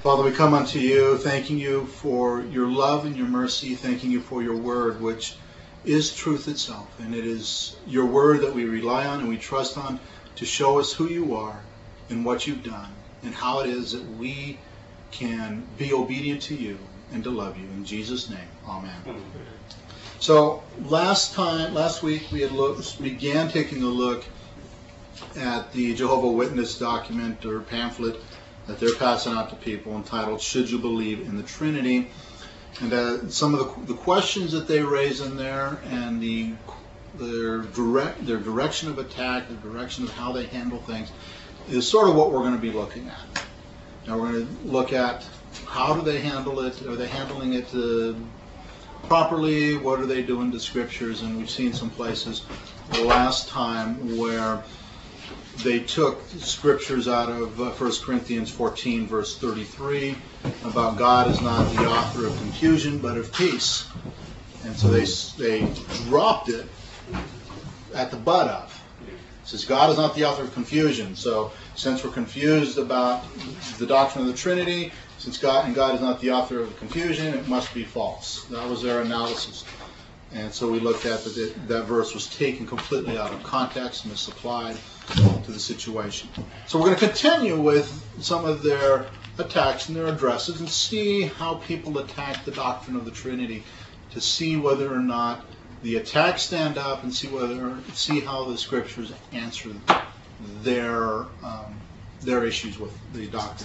Father, we come unto you, thanking you for your love and your mercy, thanking you for your word, which is truth itself. And it is your word that we rely on and we trust on to show us who you are and what you've done and how it is that we can be obedient to you and to love you. In Jesus' name, amen. So last week we began taking a look at the Jehovah's Witness document or pamphlet that they're passing out to people entitled "Should You Believe in the Trinity?" And some of the questions that they raise in there and their direction of attack, the direction of how they handle things is sort of what we're going to be looking at. Now we're going to look at how do they handle it? Are they handling it properly? What are they doing to scriptures? And we've seen some places last time where they took scriptures out of 1 Corinthians 14, verse 33, about God is not the author of confusion, but of peace. And so they dropped it at the butt of. It says God is not the author of confusion. So since we're confused about the doctrine of the Trinity, since God is not the author of confusion, it must be false. That was their analysis. And so we looked at that verse was taken completely out of context, misapplied to the situation. So we're going to continue with some of their attacks and their addresses and see how people attack the doctrine of the Trinity, to see whether or not the attacks stand up and see how the scriptures answer their issues with the doctrine.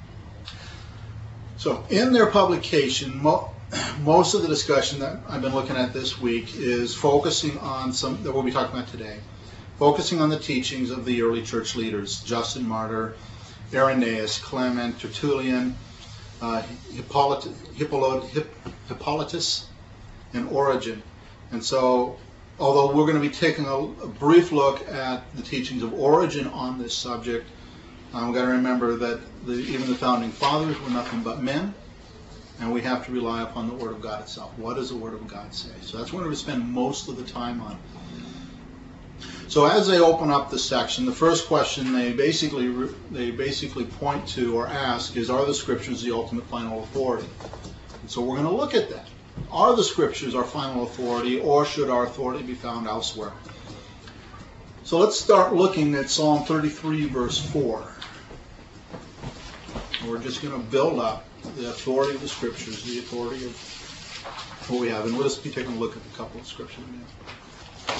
So in their publication, most of the discussion that I've been looking at this week is focusing on some that we'll be talking about today, focusing on the teachings of the early church leaders: Justin Martyr, Irenaeus, Clement, Tertullian, Hippolytus, and Origen. And so, although we're going to be taking a brief look at the teachings of Origen on this subject, we've got to remember that even the founding fathers were nothing but men. And we have to rely upon the Word of God itself. What does the Word of God say? So that's what we're going to spend most of the time on. So as they open up the section, the first question they basically point to or ask is, are the Scriptures the ultimate final authority? And so we're going to look at that. Are the Scriptures our final authority, or should our authority be found elsewhere? So let's start looking at Psalm 33, verse 4. We're just going to build up the authority of the Scriptures, the authority of what we have. And we'll just be taking a look at a couple of Scriptures now.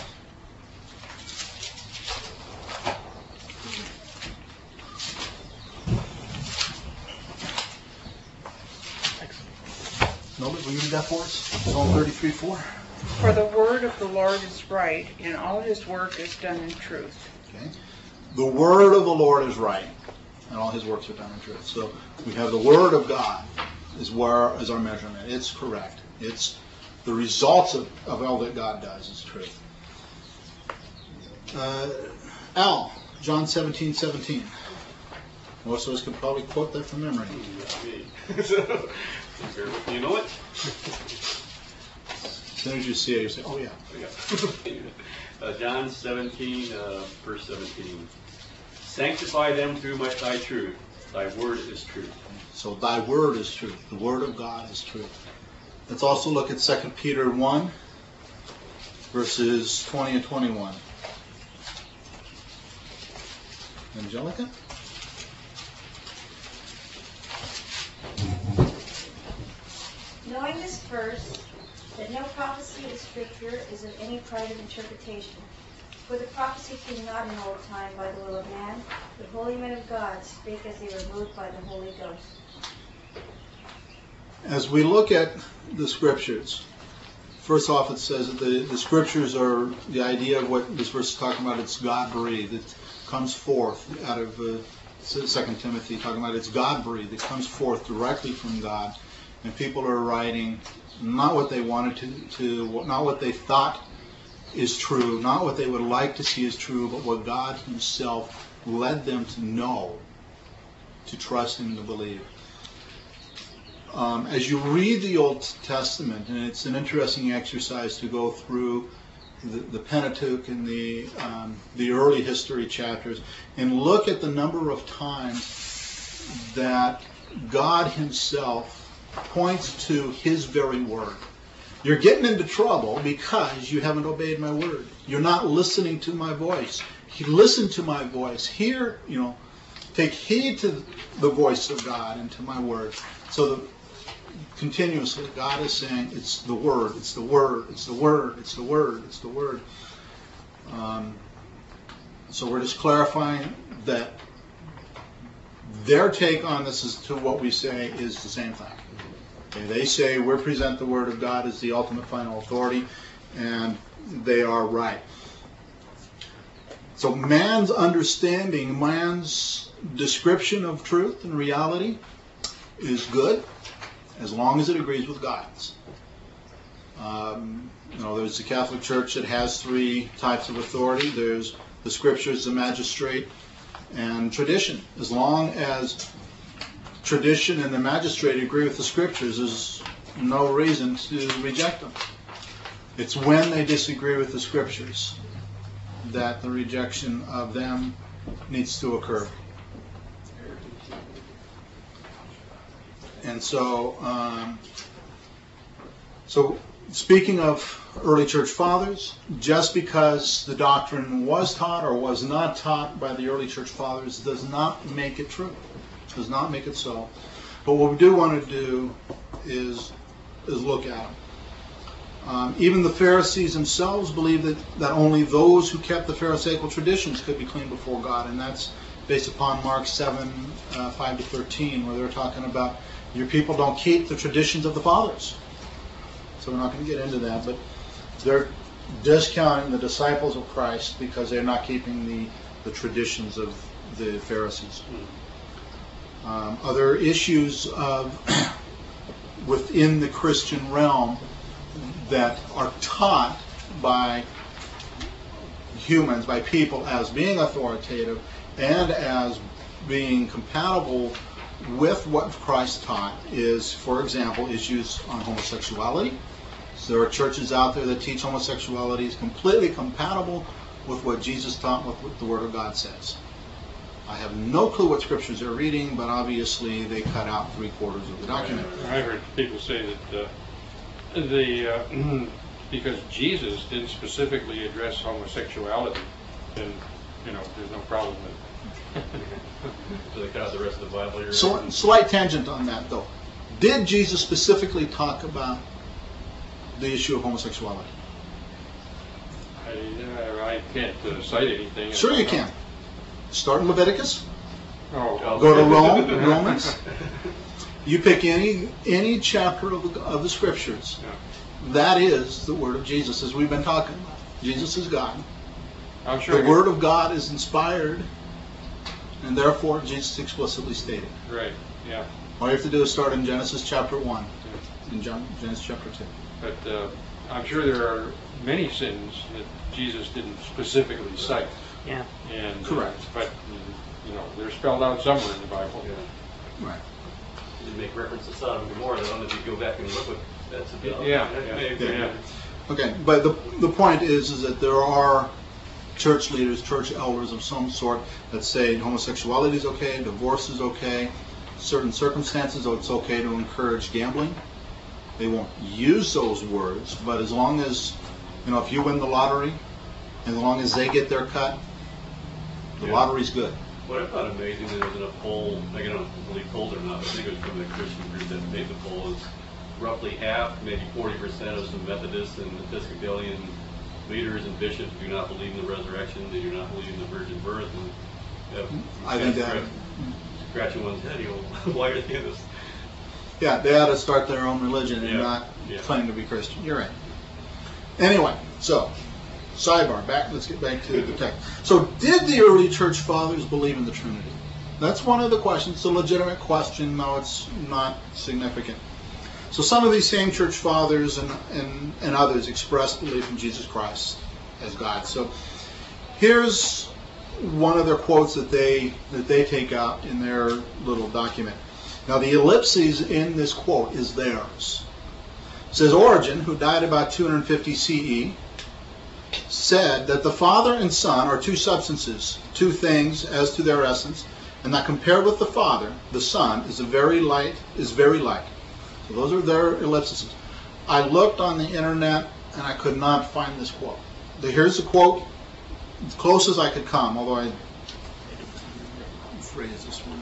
Nobody, will you read that for us? Psalm 33, 4. For the word of the Lord is right, and all his work is done in truth. Okay. The word of the Lord is right, and all his works are done in truth. So we have the Word of God is our measurement. It's correct. It's the results of all that God does is truth. Al, John 17:17. Most of us could probably quote that from memory. You know it? As soon as you see it, you say, oh yeah. John 17, verse 17. Sanctify them through thy truth. Thy word is truth. So thy word is truth. The word of God is truth. Let's also look at 2 Peter 1, verses 20 and 21. Angelica? Knowing this first, that no prophecy of Scripture is of any private interpretation. For the prophecy came not in old time by the will of man, but holy men of God spake as they were moved by the Holy Ghost. As we look at the Scriptures, first off it says that the Scriptures are the idea of what this verse is talking about. It's God-breathed. It comes forth out of 2 Timothy, talking about it's God-breathed. It comes forth directly from God. And people are writing not what they wanted to not what they thought is true, not what they would like to see as true, but what God himself led them to know, to trust and to believe. As you read the Old Testament, and it's an interesting exercise to go through the Pentateuch and the early history chapters, and look at the number of times that God himself points to his very word. You're getting into trouble because you haven't obeyed my word. You're not listening to my voice. Listen to my voice. Hear, take heed to the voice of God and to my word. So continuously, God is saying, it's the word, it's the word, it's the word, it's the word, it's the word. So we're just clarifying that their take on this is to what we say is the same thing. Okay, they say we present the Word of God as the ultimate final authority, and they are right. So man's understanding, man's description of truth and reality is good as long as it agrees with God's. There's the Catholic Church that has three types of authority. There's the Scriptures, the magistrate, and tradition. As long as tradition and the magistrate agree with the Scriptures, there's no reason to reject them. It's when they disagree with the Scriptures that the rejection of them needs to occur. And so speaking of early church fathers, just because the doctrine was taught or was not taught by the early church fathers does not make it true. Does not make it so. But what we do want to do is look at them. Even the Pharisees themselves believed that only those who kept the Pharisaical traditions could be clean before God, and that's based upon Mark 7, 5 to 13, where they're talking about your people don't keep the traditions of the fathers. So we're not going to get into that, but they're discounting the disciples of Christ because they're not keeping the traditions of the Pharisees. Other issues within the Christian realm that are taught by humans, by people, as being authoritative and as being compatible with what Christ taught is, for example, issues on homosexuality. So there are churches out there that teach homosexuality is completely compatible with what Jesus taught, with what the Word of God says. I have no clue what scriptures they're reading, but obviously they cut out 3/4 of the document. I heard people say that because Jesus didn't specifically address homosexuality, then there's no problem with it. So they cut out the rest of the Bible here. So, slight tangent on that, though. Did Jesus specifically talk about the issue of homosexuality? I can't cite anything. Sure you can. Start in Leviticus. Oh. Go to Romans. You pick any chapter of the Scriptures. Yeah. That is the Word of Jesus, as we've been talking about. Jesus is God. I'm sure the Word of God is inspired, and therefore Jesus explicitly stated. Right, yeah. All you have to do is start in Genesis chapter 1 and Genesis chapter 2. But I'm sure there are many sins that Jesus didn't specifically cite. Yeah. And, correct. But, they're spelled out somewhere in the Bible. Yeah. Right. You didn't make reference to Sodom and Gomorrah. I don't know if you go back and look what that's about. Yeah. Okay, but the point is that there are church leaders, church elders of some sort that say homosexuality is okay, divorce is okay, certain circumstances it's okay to encourage gambling. They won't use those words, but as long as, if you win the lottery, and as long as they get their cut, the lottery's good. What I found amazing is there was in a poll, I don't believe polls or not, but I think it was from the Christian group that made the poll, is roughly half, maybe 40% of some Methodists and Episcopalian leaders and bishops do not believe in the resurrection. They do not believe in the virgin birth. And I think that scratching one's head, why are they in this? Yeah, they ought to start their own religion and not claim to be Christian. You're right. Anyway, so sidebar. Let's get back to the text. So, did the early church fathers believe in the Trinity? That's one of the questions. It's a legitimate question, though it's not significant. So, some of these same church fathers and others expressed belief in Jesus Christ as God. So, here's one of their quotes that they take out in their little document. Now, the ellipses in this quote is theirs. It says, Origen, who died about 250 CE, said that the Father and Son are two substances, two things as to their essence, and that compared with the Father, the Son is very light. So those are their ellipses. I looked on the internet and I could not find this quote. Here's the quote, as close as I could come, although I phrase this one.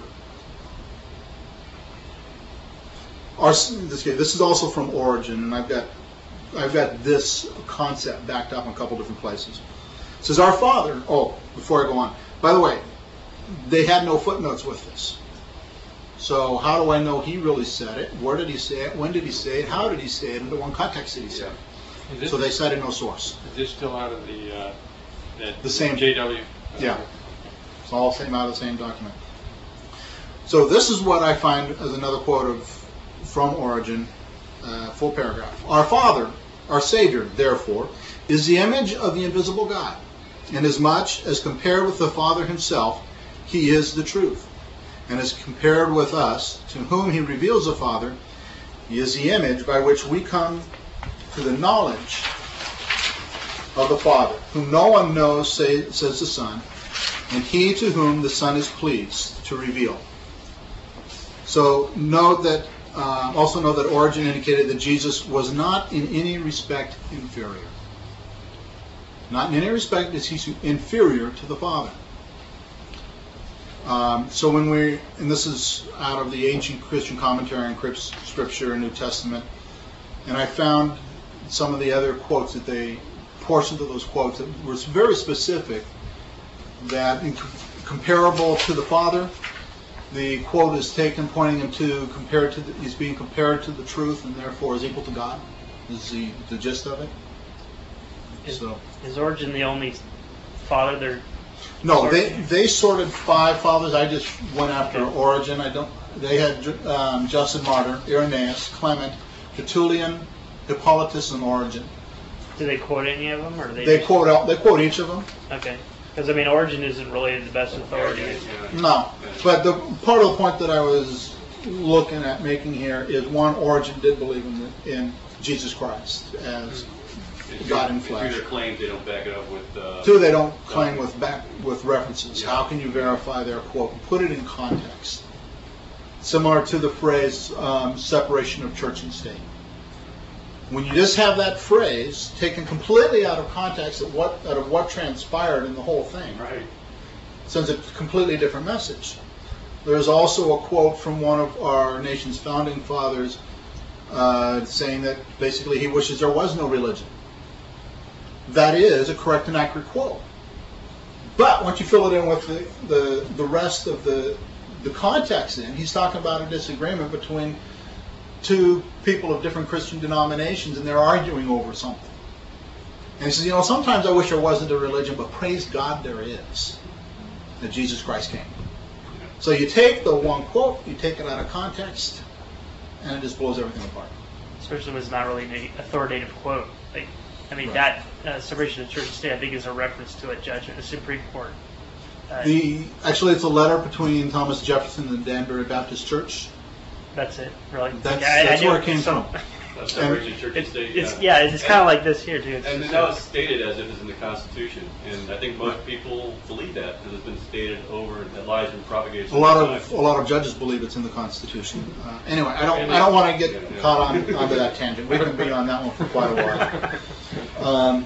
This is also from Origen, and I've got this concept backed up in a couple different places. It says, our Father, before I go on, by the way, they had no footnotes with this. So how do I know he really said it? Where did he say it? When did he say it? How did he say it? Under what context did he say it? So they cited no source. Is this still out of the same JW? Yeah. It's all out of the same document. So this is what I find as another quote from Origen, full paragraph. Our Father, our Savior, therefore, is the image of the invisible God. Inasmuch as compared with the Father himself, he is the truth. And as compared with us, to whom he reveals the Father, he is the image by which we come to the knowledge of the Father, whom no one knows, says the Son, and he to whom the Son is pleased to reveal. So also note that Origen indicated that Jesus was not in any respect inferior. Not in any respect is he inferior to the Father. So and this is out of the Ancient Christian Commentary on Scripture and New Testament, and I found some of the other quotes portions of those quotes that were very specific, that comparable to the Father, the quote is taken pointing him to he's being compared to the truth and therefore is equal to God, is the gist of it. Is Origen the only father there? No, they sorted 5 fathers. I just went after Origen. They had Justin Martyr, Irenaeus, Clement, Tertullian, Hippolytus, and Origen. Do they quote any of them, or they quote each of them? Okay, because Origen isn't really the best authority. No, but the part of the point that I was looking at making here is, one, Origen did believe in Jesus Christ as God in flesh. 2, their claims they don't back it up with. 2, they don't claim with references. Yeah. How can you verify their quote? Put it in context. Similar to the phrase separation of church and state. When you just have that phrase taken completely out of context out of what transpired in the whole thing, right, sends a completely different message. There's also a quote from one of our nation's founding fathers saying that basically he wishes there was no religion. That is a correct and accurate quote. But once you fill it in with the rest of the context he's talking about a disagreement between 2 people of different Christian denominations, and they're arguing over something. And he says, sometimes I wish there wasn't a religion, but praise God there is, that Jesus Christ came. So you take the one quote, you take it out of context, and it just blows everything apart. Especially when it's not really an authoritative quote. Right. That separation of church and state, I think, is a reference to a judgment, a Supreme Court. Actually, it's a letter between Thomas Jefferson and the Danbury Baptist Church. That's it, really. That's where it came from. That's separation of church and state. It's kind of like this here, too. And now it's stated as if it's in the Constitution, and I think most people believe that because it's been stated over and that lies been propagated. A lot of judges believe it's in the Constitution. Anyway, I don't want to get caught onto that tangent. We can be on that one for quite a while.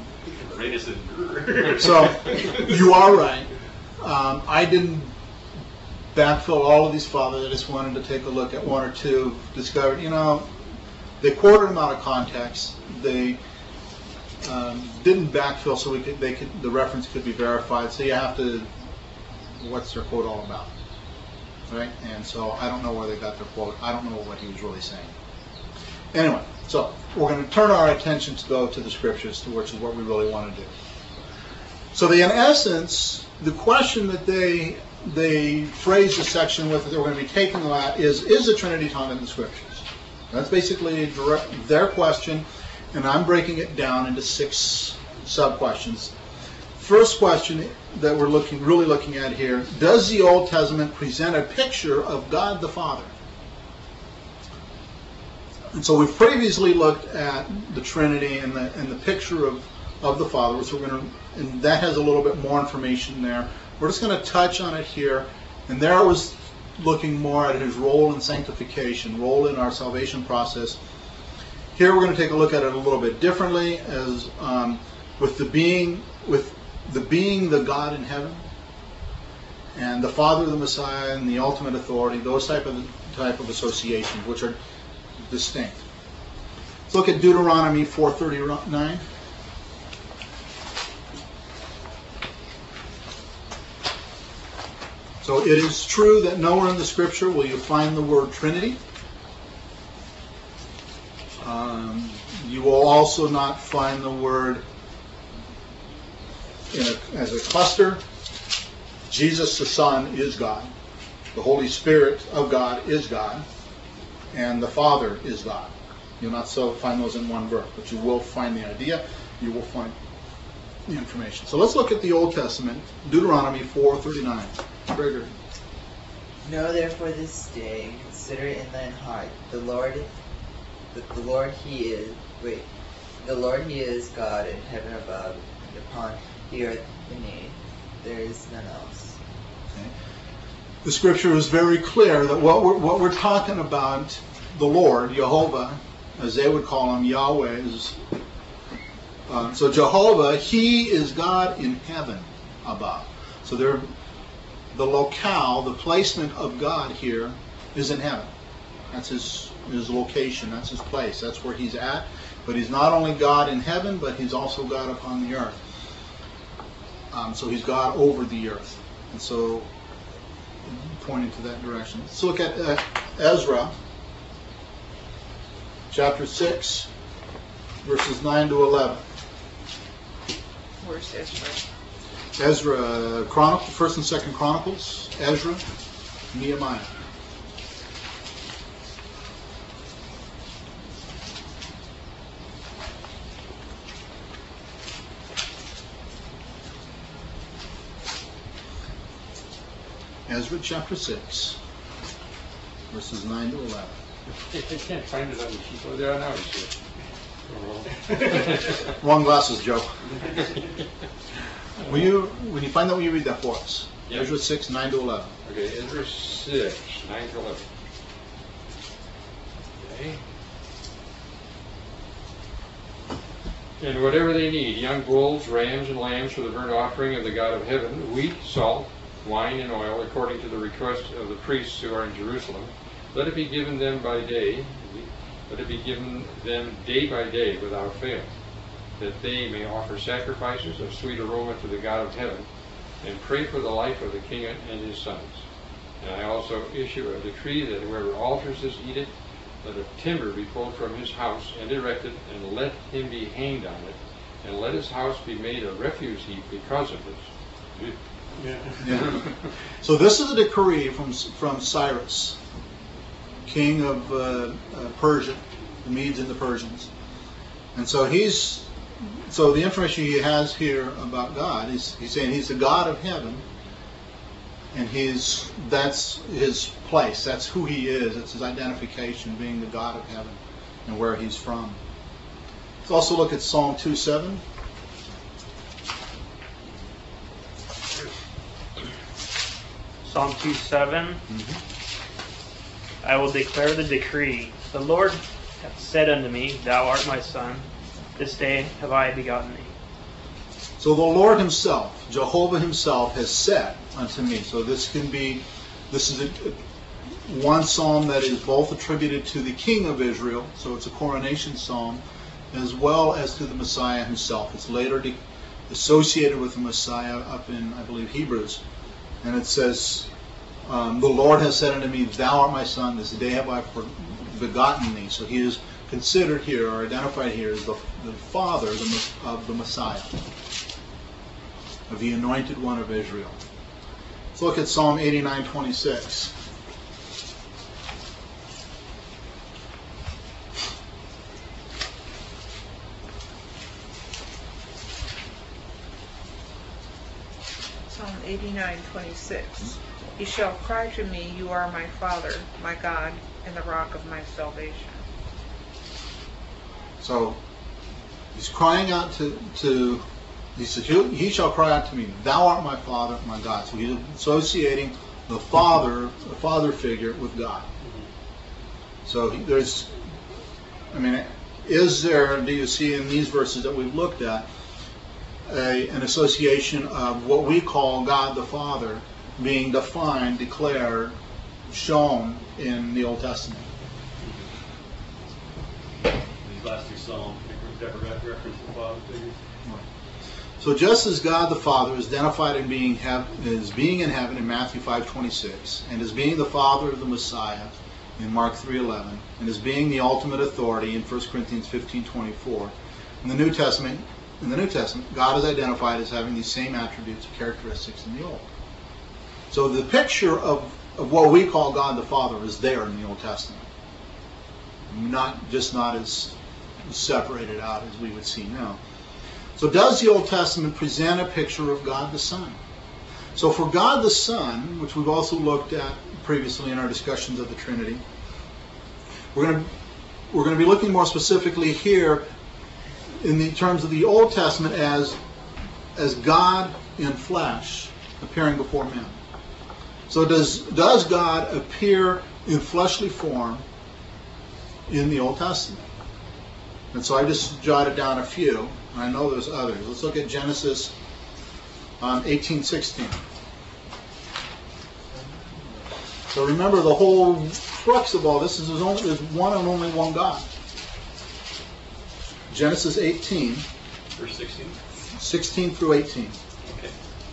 So you are right. I didn't backfill all of these fathers. I just wanted to take a look at 1 or 2. Discovered, they quoted them out of context. They didn't backfill, so the reference could be verified. So you have to, what's their quote all about, right? And so I don't know where they got their quote. I don't know what he was really saying. Anyway, so we're going to turn our attention to the Scriptures, which is what we really want to do. So in essence, the question that they phrase the section with that we're going to be taking at is the Trinity taught in the Scriptures? That's basically their question, and I'm breaking it down into 6 sub-questions. First question that we're really looking at here, does the Old Testament present a picture of God the Father? And so we've previously looked at the Trinity and the picture of the Father, so and that has a little bit more information there. We're just going to touch on it here And there it was looking more at his role in sanctification, role in our salvation process. Here we're going to take a look at it a little bit differently, as with the being the God in heaven, and the Father of the Messiah and the ultimate authority, those type of associations, which are distinct. Let's look at Deuteronomy 4:39. So it is true that nowhere in the Scripture will you find the word Trinity. You will also not find the word as a cluster. Jesus the Son is God. The Holy Spirit of God is God. And the Father is God. You'll not so find those in one verse, but you will find the idea. You will find the information. So let's look at the Old Testament, Deuteronomy 4:39. Gregory. Know therefore this day, consider in thine heart, the Lord He is God in heaven above, and upon the earth beneath. There is none else. Okay. The Scripture is very clear that what we're talking about, the Lord, Jehovah, as they would call him, Yahweh, is so Jehovah, He is God in heaven above. So the locale, the placement of God here is in heaven. That's his location, that's his place, that's where He's at. But He's not only God in heaven, but He's also God upon the earth. So He's God over the earth. And so, pointing to that direction. Let's look at Ezra, chapter 6, verses 9 to 11. Where's Ezra? Ezra, 1st and 2nd Chronicles, Ezra, Nehemiah. Ezra chapter 6, verses 9 to 11. If they can't find it on the sheet, oh, there now it's Wrong glasses, Joe. When you find that, will you read that for us? Yeah. Ezra 6, 9 to 11. Okay, Ezra 6, 9 to 11. Okay. And whatever they need, young bulls, rams, and lambs for the burnt offering of the God of heaven, wheat, salt, wine, and oil, according to the request of the priests who are in Jerusalem, let it be given them by day, let it be given them day by day without fail, that they may offer sacrifices of sweet aroma to the God of heaven, and pray for the life of the king and his sons. And I also issue a decree that whoever alters this edict, let a timber be pulled from his house and erected, and let him be hanged on it, and let his house be made a refuse heap because of this. Yeah. So this is a decree from Cyrus, king of Persia, the Medes and the Persians. And so the information he has here about God, he's saying He's the God of heaven, and that's His place, that's who He is, it's His identification, being the God of heaven and where He's from. Let's also look at Psalm 2:7. Psalm 2:7. I will declare the decree. The Lord hath said unto me, Thou art my son. This day have I begotten thee. So the Lord Himself, Jehovah Himself, has said unto me. So this is one psalm that is both attributed to the King of Israel, so it's a coronation psalm, as well as to the Messiah Himself. It's later associated with the Messiah up in, I believe, Hebrews. And it says, the Lord has said unto me, Thou art my son, this day have I begotten thee. So He is considered here, or identified here, as the Father of the Messiah, of the Anointed One of Israel. Let's look at Psalm 89:26. Psalm 89:26. He shall cry to me, You are my Father, my God, and the rock of my salvation. So He's crying out he says, He shall cry out to me, Thou art my Father, my God. So He's associating the father figure with God. So there's, I mean, is there, do you see in these verses that we've looked at, an association of what we call God the Father being defined, declared, shown in the Old Testament? These last two Psalms reference the Father figure. So just as God the Father is identified in being in heaven in Matthew 5:26, and as being the Father of the Messiah in Mark 3:11, and as being the ultimate authority in 1 Corinthians 15:24, in the New Testament, God is identified as having these same attributes and characteristics in the Old. So the picture of what we call God the Father is there in the Old Testament, not as separated out as we would see now. So does the Old Testament present a picture of God the Son? So for God the Son, which we've also looked at previously in our discussions of the Trinity, we're going to be looking more specifically here in the terms of the Old Testament as God in flesh appearing before men. So does God appear in fleshly form in the Old Testament? And so I just jotted down a few. I know there's others. Let's look at Genesis 18:16. So remember, the whole crux of all this is there's one and only one God. Genesis 18. Verse 16. 16 through 18. Okay.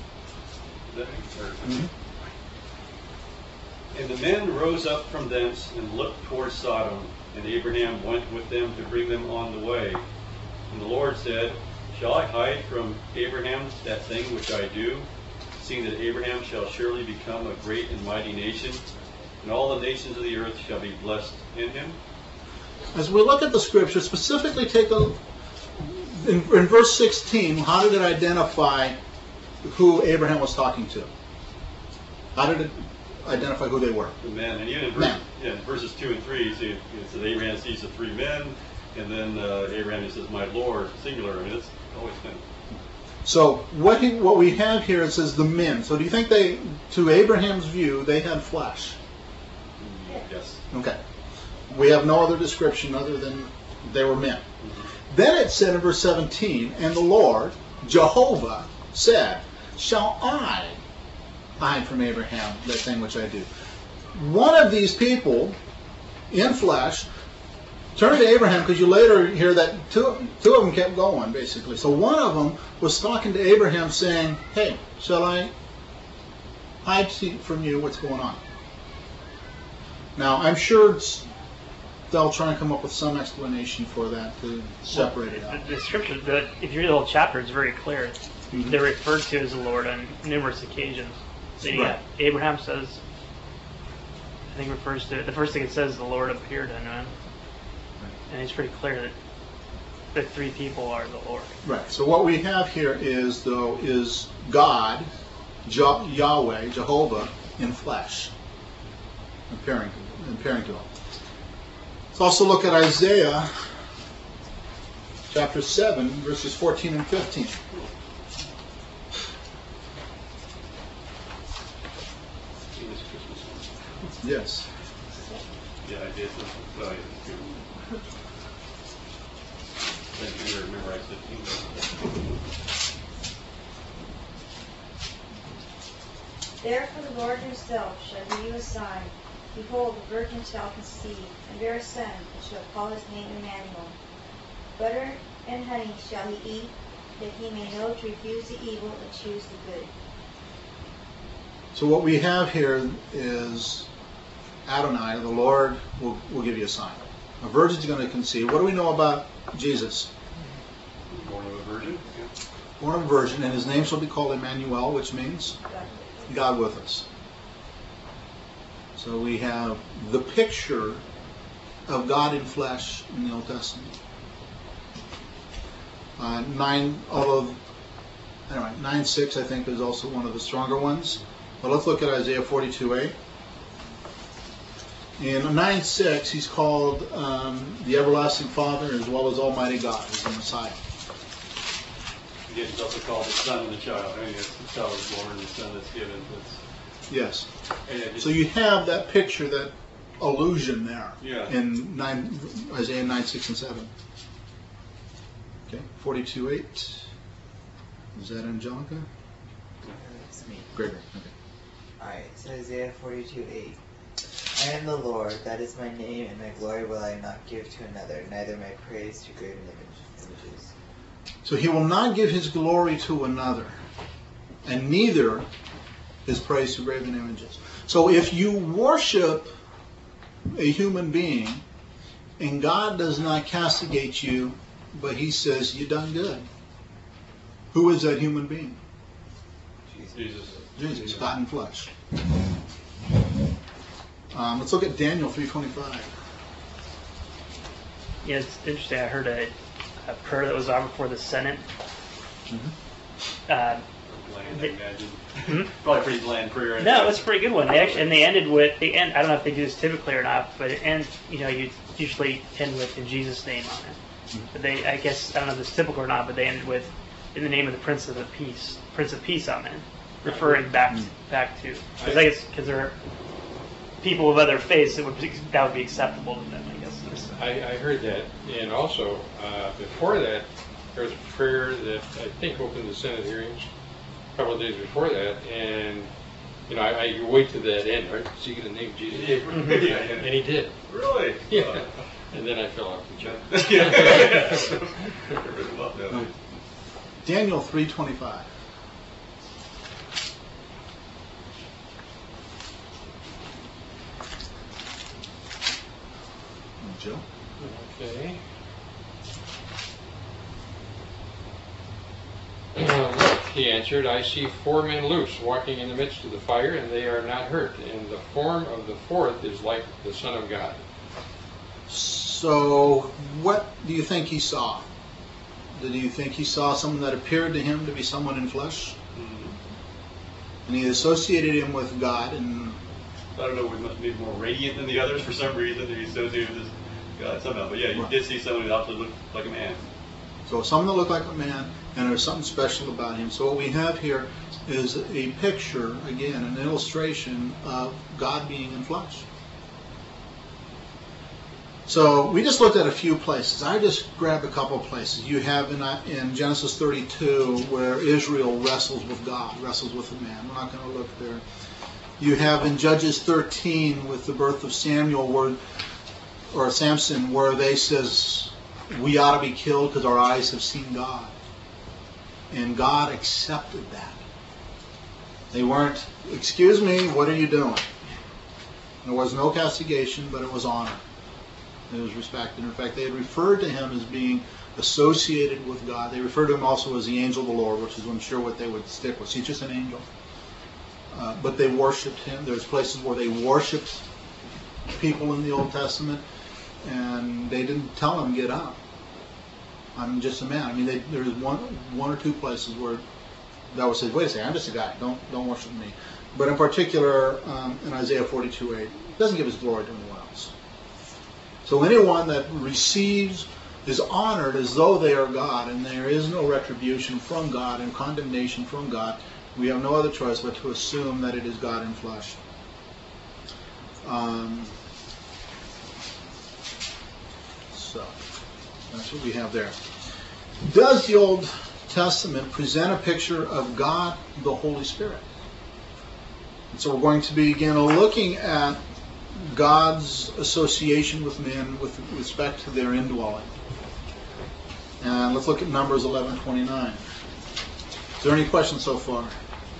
And the men rose up from thence and looked toward Sodom, and Abraham went with them to bring them on the way. And the Lord said, Shall I hide from Abraham that thing which I do, seeing that Abraham shall surely become a great and mighty nation, and all the nations of the earth shall be blessed in him? As we look at the scripture, specifically take in verse 16, how did it identify who Abraham was talking to? How did it identify who they were? The men. And even in verses 2 and 3, you see it says Abraham sees the three men, and then Abraham says, My Lord, singular. I mean, it's always been. So what we have here, it says the men. So do you think to Abraham's view, they had flesh? Yes. Okay. We have no other description other than they were men. Mm-hmm. Then it said in verse 17, And the Lord, Jehovah, said, Shall I hide from Abraham that thing which I do? One of these people in flesh turned to Abraham, because you later hear that two of them kept going, basically. So one of them was talking to Abraham saying, Hey, shall I hide from you what's going on? Now, I'm sure they'll try and come up with some explanation for that to separate it out. The scripture, if you read the whole chapter, it's very clear. Mm-hmm. They're referred to as the Lord on numerous occasions. So right. Abraham says, I think refers to, the first thing it says, the Lord appeared unto him. And it's pretty clear that the three people are the Lord. Right. So what we have here is God, Yahweh, Jehovah, in flesh, appearing to him. Let's also look at Isaiah chapter 7, verses 14 and 15. Yes. Yeah, I did. Well, I remember I said, Therefore the Lord himself shall give you a sign. Behold, the virgin shall conceive, and bear a son, and shall call his name Emmanuel. Butter and honey shall he eat, that he may know to refuse the evil and choose the good. So what we have here is Adonai, the Lord, will give you a sign. A virgin's going to conceive. What do we know about Jesus? Born of a virgin. Yeah. Born of a virgin, and his name shall be called Emmanuel, which means God with us. So we have the picture of God in flesh in the Old Testament. 9:6 I think is also one of the stronger ones. But let's look at Isaiah 42:8. In 9:6 he's called the Everlasting Father as well as Almighty God as the Messiah. Again, he's also called the Son of the Child. I mean, the child is born, the Son is given. Yes. And it just- So you have that picture, that allusion there Yeah. in Isaiah 9, 6, and 7. Okay, 42:8. Is that Angelica? That's me. Gregory. Okay. Alright, so Isaiah 42:8. I am the Lord, that is my name, and my glory will I not give to another, neither my praise to graven images. So he will not give his glory to another, and neither his praise to graven images. So if you worship a human being, and God does not castigate you, but he says, you done good. Who is that human being? Jesus. Jesus, God in flesh. Let's look at Daniel 3:25. Yeah, it's interesting. I heard a prayer that was offered for the Senate. Land, I imagine. Probably pretty bland prayer. No, it's a pretty good one. They ended with I don't know if they do this typically or not, but you usually end with in Jesus' name on it. But I guess I don't know if it's typical or not, but they ended with in the name of the Prince of Peace, amen, referring back to because there are people of other faiths that would be acceptable to them, I guess. I heard that, and also before that, there was a prayer that I think opened the Senate hearings a couple of days before that, and I wait to that end, right? So you get the name Jesus, and he did. Really? Yeah. And then I fell off the chair. Daniel 3:25. Joe? Okay. Look, he answered, I see 4 men loose, walking in the midst of the fire, and they are not hurt. And the form of the fourth is like the Son of God. So, what do you think he saw? Did you think he saw someone that appeared to him to be someone in flesh? And he associated him with God, and I don't know, we must be more radiant than the others for some reason. He associated with God somehow. But yeah, you did see someone who actually looked like a man. so someone that looked like a man, and there's something special about him. So what we have here is a picture, again, an illustration of God being in flesh. So we just looked at a few places. I just grabbed a couple of places. You have in Genesis 32 where Israel wrestles with God, wrestles with a man. We're not going to look there. You have in Judges 13 with the birth of Samuel, or Samson, where they says we ought to be killed because our eyes have seen God. And God accepted that. They weren't, excuse me, what are you doing? There was no castigation, but it was honor. It was respected. In fact, they had referred to him as being associated with God. They referred to him also as the angel of the Lord, which is, I'm sure, what they would stick with. He's just an angel. But they worshipped him. There's places where they worshipped people in the Old Testament, and they didn't tell him, get up. I'm just a man. I mean, there's one or two places where that would say, wait a second, I'm just a guy. Don't worship me. But in particular, in Isaiah 42:8, it doesn't give his glory to anyone else. So anyone that receives is honored as though they are God, and there is no retribution from God and condemnation from God. We have no other choice but to assume that it is God in flesh. So that's what we have there. Does the Old Testament present a picture of God, the Holy Spirit? And so we're going to begin looking at God's association with men with respect to their indwelling. And let's look at Numbers 11:29. Is there any questions so far?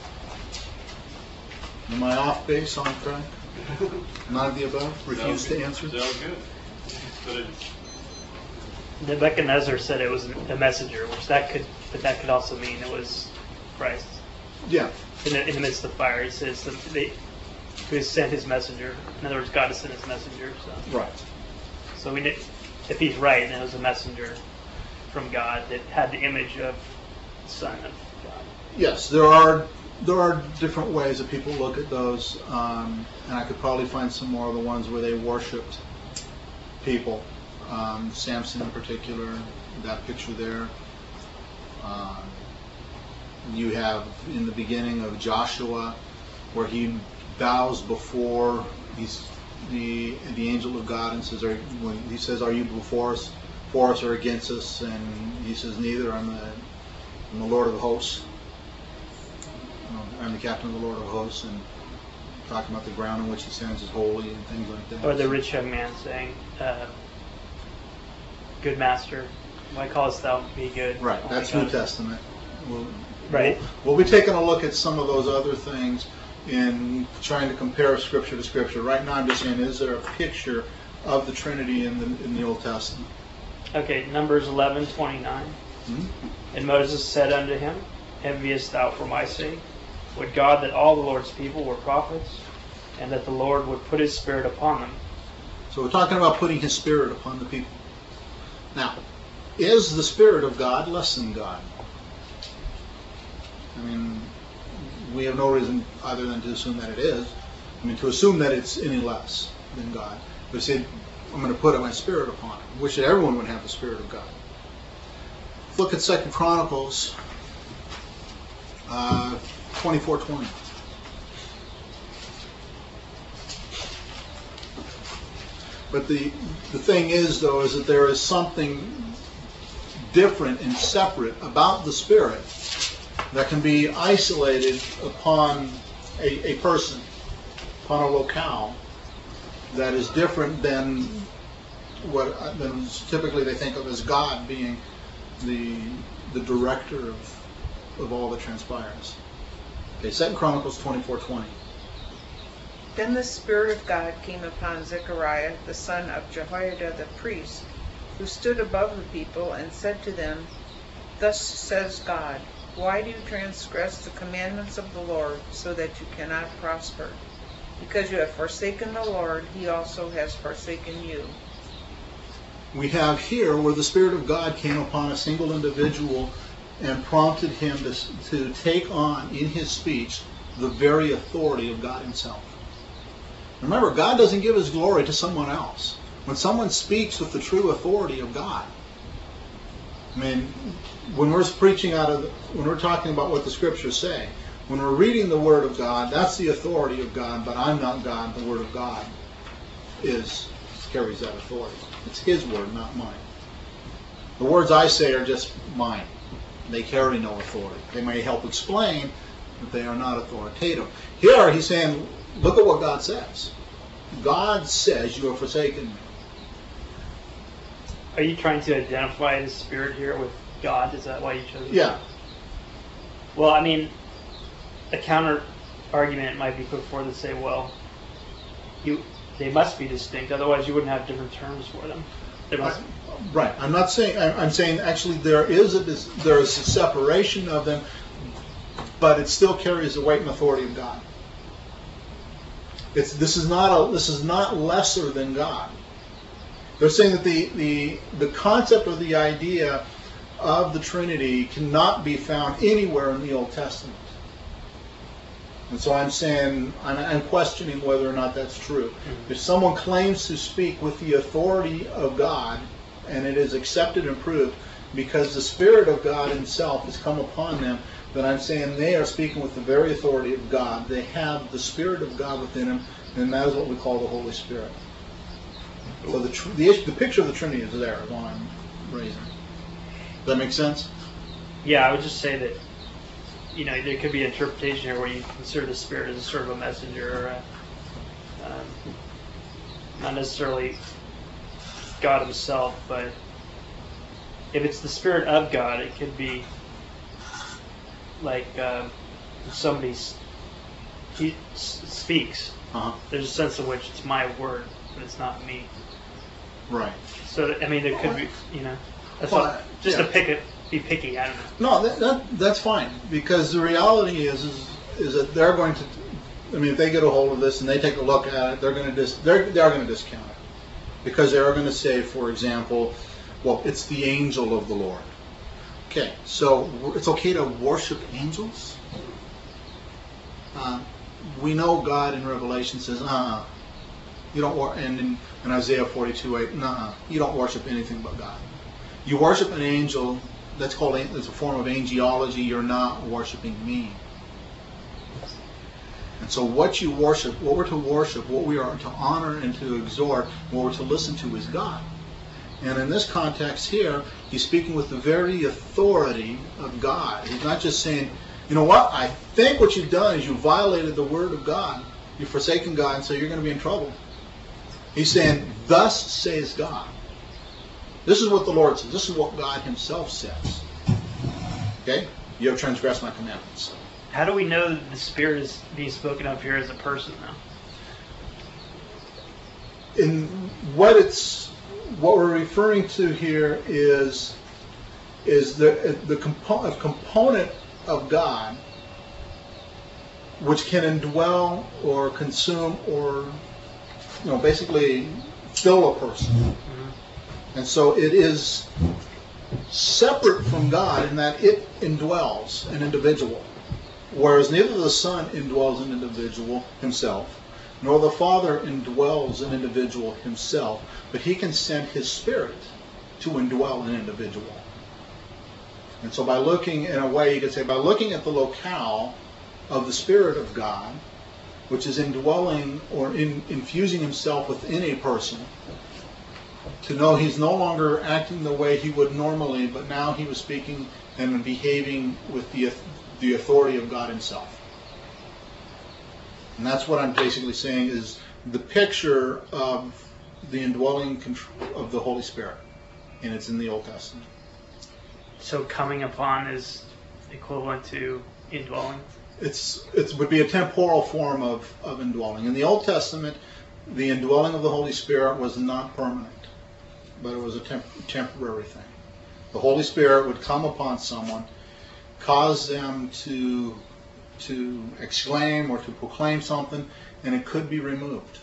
Am I off base, on track? None of the above? Refuse to answer? Sounds good. Nebuchadnezzar said it was a messenger, which that could also mean it was Christ. Yeah. In the midst of the fire, he says that who sent his messenger. In other words, God has sent his messenger. So. Right. So if he's right, then it was a messenger from God that had the image of the Son of God. Yes, there are different ways that people look at those, and I could probably find some more of the ones where they worshipped people. Samson in particular, that picture there. You have in the beginning of Joshua, where he bows before the angel of God and says, when he says, "Are you for us or against us?" And he says, "Neither. I'm the Lord of the hosts. I'm the captain of the Lord of hosts," and talking about the ground on which he stands is holy and things like that. Or the rich young man saying, "Good master, why callest thou me good?" Right, that's New Testament. Right. We'll be taking a look at some of those other things in trying to compare Scripture to Scripture. Right now I'm just saying, is there a picture of the Trinity in the Old Testament? Okay, Numbers 11:29. Hmm? And Moses said unto him, Enviest thou for my sake? Would God that all the Lord's people were prophets, and that the Lord would put his Spirit upon them. So we're talking about putting his Spirit upon the people. Now, is the Spirit of God less than God? I mean, we have no reason other than to assume that it is. I mean, to assume that it's any less than God. But he said, I'm going to put my Spirit upon it. Wish that everyone would have the Spirit of God. Look at 2 Chronicles 24:20. But the thing is, though, is that there is something different and separate about the Spirit that can be isolated upon a person, upon a locale, that is different than what typically they think of as God being the director of all that transpires. Okay, 2 Chronicles 24:20. Then the Spirit of God came upon Zechariah, the son of Jehoiada the priest, who stood above the people, and said to them, Thus says God, why do you transgress the commandments of the Lord, so that you cannot prosper? Because you have forsaken the Lord, he also has forsaken you. We have here where the Spirit of God came upon a single individual and prompted him to take on in his speech the very authority of God himself. Remember, God doesn't give his glory to someone else. When someone speaks with the true authority of God, I mean, when we're preaching when we're talking about what the Scriptures say, when we're reading the Word of God, that's the authority of God, but I'm not God. The Word of God carries that authority. It's his word, not mine. The words I say are just mine. They carry no authority. They may help explain, but they are not authoritative. Here he's saying, look at what God says. God says you have forsaken me. Are you trying to identify the Spirit here with God? Is that why you chose it? Yeah. Well, I mean, a counter argument might be put forward to say, well, they must be distinct, otherwise you wouldn't have different terms for them. Right. I'm not saying. I'm saying actually there is a separation of them, but it still carries the weight and authority of God. This is not lesser than God. They're saying that the concept or the idea of the Trinity cannot be found anywhere in the Old Testament. And so I'm saying, I'm questioning whether or not that's true. Mm-hmm. If someone claims to speak with the authority of God, and it is accepted and proved because the Spirit of God himself has come upon them, then I'm saying they are speaking with the very authority of God. They have the Spirit of God within them, and that is what we call the Holy Spirit. So the picture of the Trinity is there, is what I'm raising. Does that make sense? Yeah, I would just say that there could be interpretation here where you consider the Spirit as a sort of a messenger, or not necessarily God himself, but if it's the Spirit of God, it could be like if somebody speaks. There's a sense in which it's my word, but it's not me. Right. So, there could be, that's well, just be picky. I don't know. No, that's fine, because the reality is that they're going to. If they get a hold of this and they take a look at it, they're going to discount it, because they are going to say, for example, well, it's the angel of the Lord. Okay, so it's okay to worship angels. We know God in Revelation says, you don't, and in Isaiah 42:8, you don't worship anything but God. You worship an angel. That's a form of angelology. You're not worshiping me. And so what you worship, what we're to worship, what we are to honor and to exhort, what we're to listen to is God. And in this context here, he's speaking with the very authority of God. He's not just saying, you know what, I think what you've done is you violated the word of God. You've forsaken God, and so you're going to be in trouble. He's saying, thus says God. This is what the Lord says. This is what God himself says. Okay? You have transgressed my commandments. How do we know that the Spirit is being spoken of here as a person, though? In what we're referring to here is the component of God which can indwell or consume or basically fill a person. Mm-hmm. And so it is separate from God in that it indwells an individual. Whereas neither the Son indwells an individual himself, nor the Father indwells an individual himself, but he can send his Spirit to indwell an individual. And so by looking, in a way, you could say, by looking at the locale of the Spirit of God, which is indwelling or infusing himself within a person, to know he's no longer acting the way he would normally, but now he was speaking and behaving with the authority of God himself. And that's what I'm basically saying is the picture of the indwelling of the Holy Spirit. And it's in the Old Testament. So coming upon is equivalent to indwelling? It would be a temporal form of indwelling. In the Old Testament, the indwelling of the Holy Spirit was not permanent, but it was a temporary thing. The Holy Spirit would come upon someone, cause them to exclaim or to proclaim something, and it could be removed.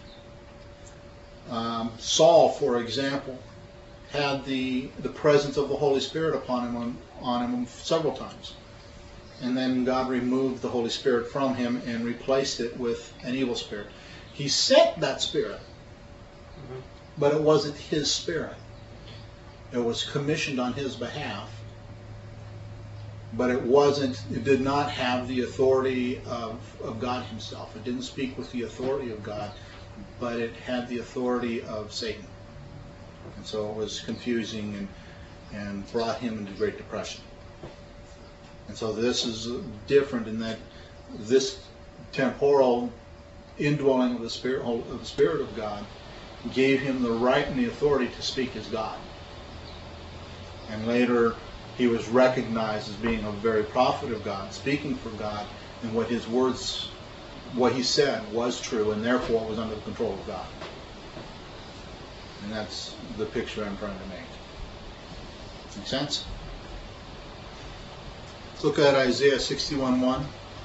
Saul, for example, had the presence of the Holy Spirit upon him several times. And then God removed the Holy Spirit from him and replaced it with an evil spirit. He sent that spirit, but it wasn't his spirit. It was commissioned on his behalf, but it did not have the authority of God himself. It didn't speak with the authority of God, but it had the authority of Satan. And so it was confusing and brought him into great depression. And so this is different in that this temporal indwelling of the Spirit of God gave him the right and the authority to speak as God. And later he was recognized as being a very prophet of God, speaking for God, and what his words, what he said was true, and therefore was under the control of God. And that's the picture I'm trying to make. Make sense? Let's look at Isaiah 61:1.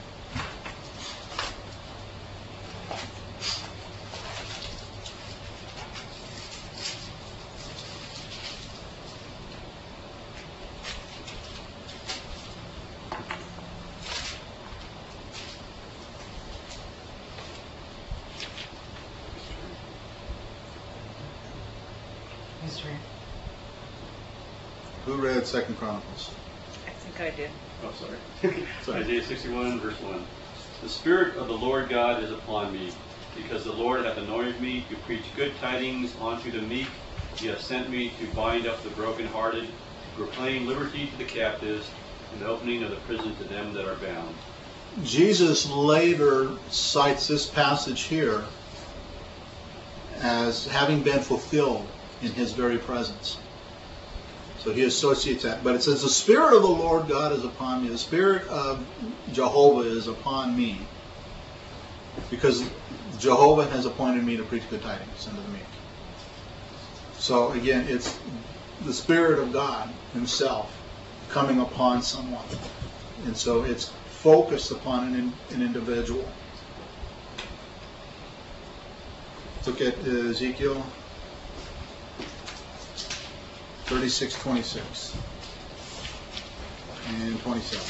Who read 2 Chronicles? I think I did. Oh, sorry. So Isaiah 61, verse 1. The Spirit of the Lord God is upon me, because the Lord hath anointed me to preach good tidings unto the meek. He hath sent me to bind up the brokenhearted, to proclaim liberty to the captives, and the opening of the prison to them that are bound. Jesus later cites this passage here as having been fulfilled in his very presence. So he associates that. But it says, the Spirit of the Lord God is upon me. The Spirit of Jehovah is upon me. Because Jehovah has appointed me to preach good tidings unto the meek. So again, it's the Spirit of God himself coming upon someone. And so it's focused upon an individual. Let's look at Ezekiel 36:26 and 27.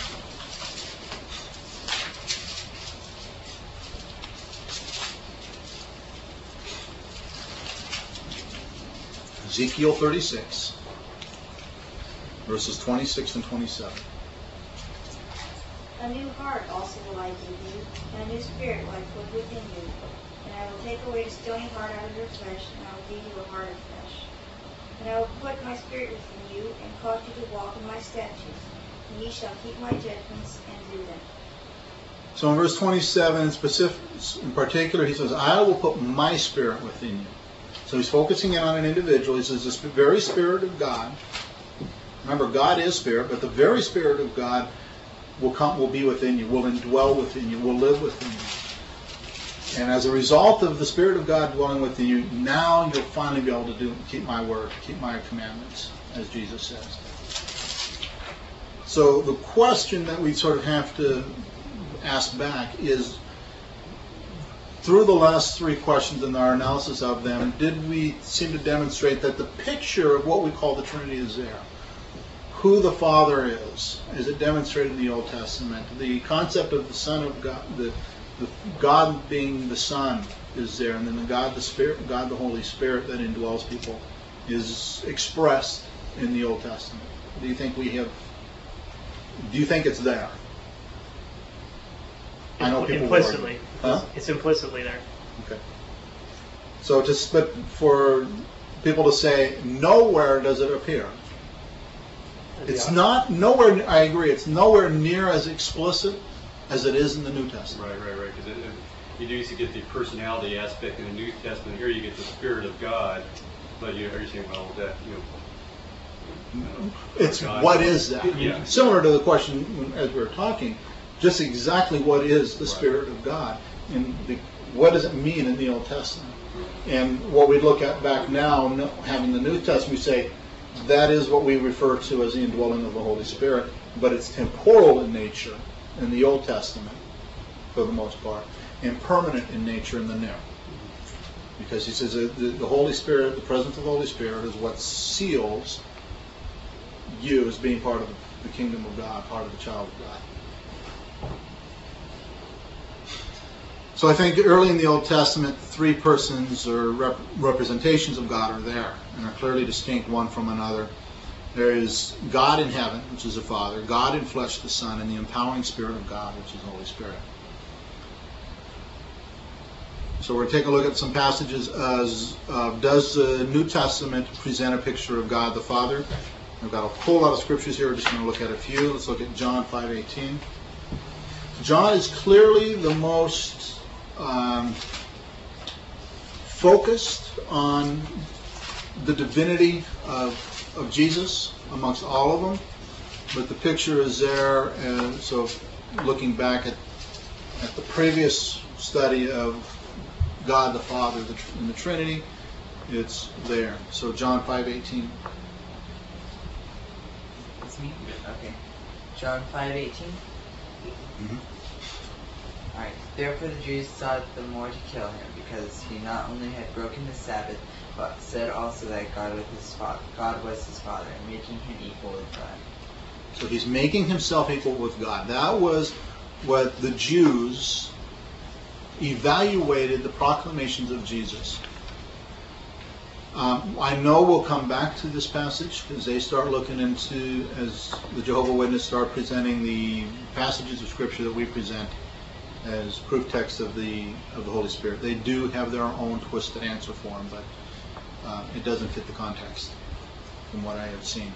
Ezekiel 36, verses 26 and 27. A new heart also will I give you, and a new spirit will I put within you. And I will take away the stony heart out of your flesh, and I will give you a heart of flesh. And I will put my spirit within you, and cause you to walk in my statutes, and ye shall keep my judgments and do them. So in verse 27, in particular, he says, I will put my spirit within you. So he's focusing in on an individual. He says, the very Spirit of God. Remember, God is Spirit, but the very Spirit of God will be within you, will indwell within you, will live within you. And as a result of the Spirit of God dwelling within you, now you'll finally be able to keep my word, keep my commandments, as Jesus says. So the question that we sort of have to ask back is, through the last three questions and our analysis of them, did we seem to demonstrate that the picture of what we call the Trinity is there? Who the Father is it demonstrated in the Old Testament? The concept of the Son of God, the God being the Son is there, and then the God the Spirit, God the Holy Spirit that indwells people is expressed in the Old Testament. Do you think it's there? I know people implicitly. Huh? It's implicitly there. Okay. So for people to say, nowhere does it appear. It's not nowhere. I agree. It's nowhere near as explicit as it is in the New Testament. Right. Because you do get the personality aspect in the New Testament. Here you get the Spirit of God, but you're saying, well, that It's God. What is that? Yeah. Similar to the question as we were talking, just exactly what is the Spirit of God, and what does it mean in the Old Testament? And what we look at back now, having the New Testament, we say that is what we refer to as the indwelling of the Holy Spirit, but it's temporal in nature in the Old Testament, for the most part, and permanent in nature in the New. Because he says the Holy Spirit, the presence of the Holy Spirit, is what seals you as being part of the kingdom of God, part of the child of God. So I think early in the Old Testament, three persons or representations of God are there, and are clearly distinct one from another. There is God in heaven, which is the Father, God in flesh, the Son, and the empowering Spirit of God, which is the Holy Spirit. So we're going to take a look at some passages as does the New Testament present a picture of God the Father? We've got a whole lot of scriptures here. We're just going to look at a few. Let's look at John 5:18. John is clearly the most focused on the divinity of Jesus amongst all of them, but the picture is there. And so looking back at the previous study of God the Father in the Trinity, it's there. So John 5:18. It's me? Okay. John 5:18. Mm-hmm. Alright. Therefore the Jews sought the more to kill him, because he not only had broken the Sabbath, but said also that God was his Father, making him equal with God. So he's making himself equal with God. That was what the Jews evaluated the proclamations of Jesus. I know we'll come back to this passage because they start looking into, as the Jehovah's Witnesses start presenting the passages of Scripture that we present as proof texts of the Holy Spirit. They do have their own twisted answer for them, but it doesn't fit the context from what I have seen.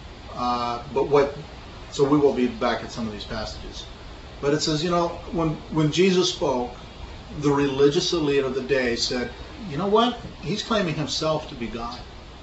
So we will be back at some of these passages. But it says, when Jesus spoke, the religious elite of the day said, you know what? He's claiming himself to be God.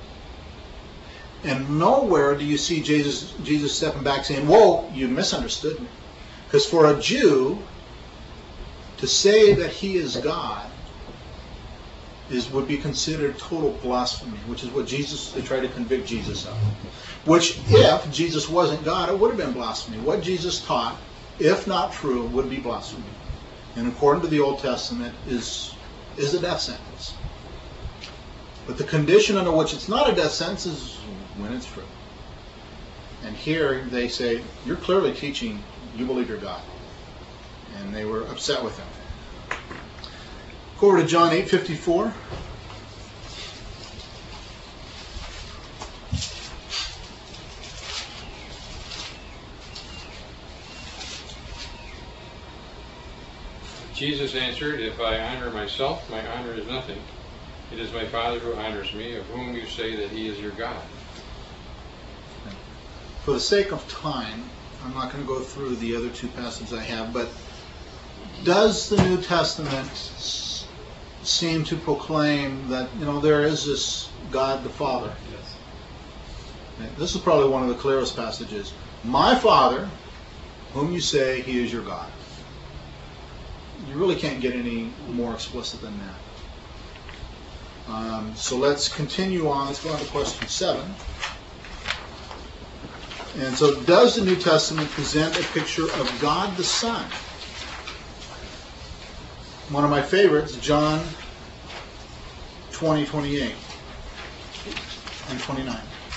And nowhere do you see Jesus stepping back saying, whoa, you misunderstood me. Because for a Jew to say that he is God would be considered total blasphemy, which is what they tried to convict Jesus of. Which, if Jesus wasn't God, it would have been blasphemy. What Jesus taught, if not true, would be blasphemy. And according to the Old Testament, is a death sentence. But the condition under which it's not a death sentence is when it's true. And here they say, you're clearly teaching you believe you're God. And they were upset with him. Go over to John 8:54. Jesus answered, "If I honor myself, my honor is nothing. It is my Father who honors me, of whom you say that he is your God." For the sake of time, I'm not going to go through the other two passages I have, but does the New Testament seem to proclaim that, there is this God the Father? Yes. This is probably one of the clearest passages. My Father, whom you say he is your God. You really can't get any more explicit than that. So let's continue on. Let's go on to question 7. And so, does the New Testament present a picture of God the Son? One of my favorites, John 20:28 and 29.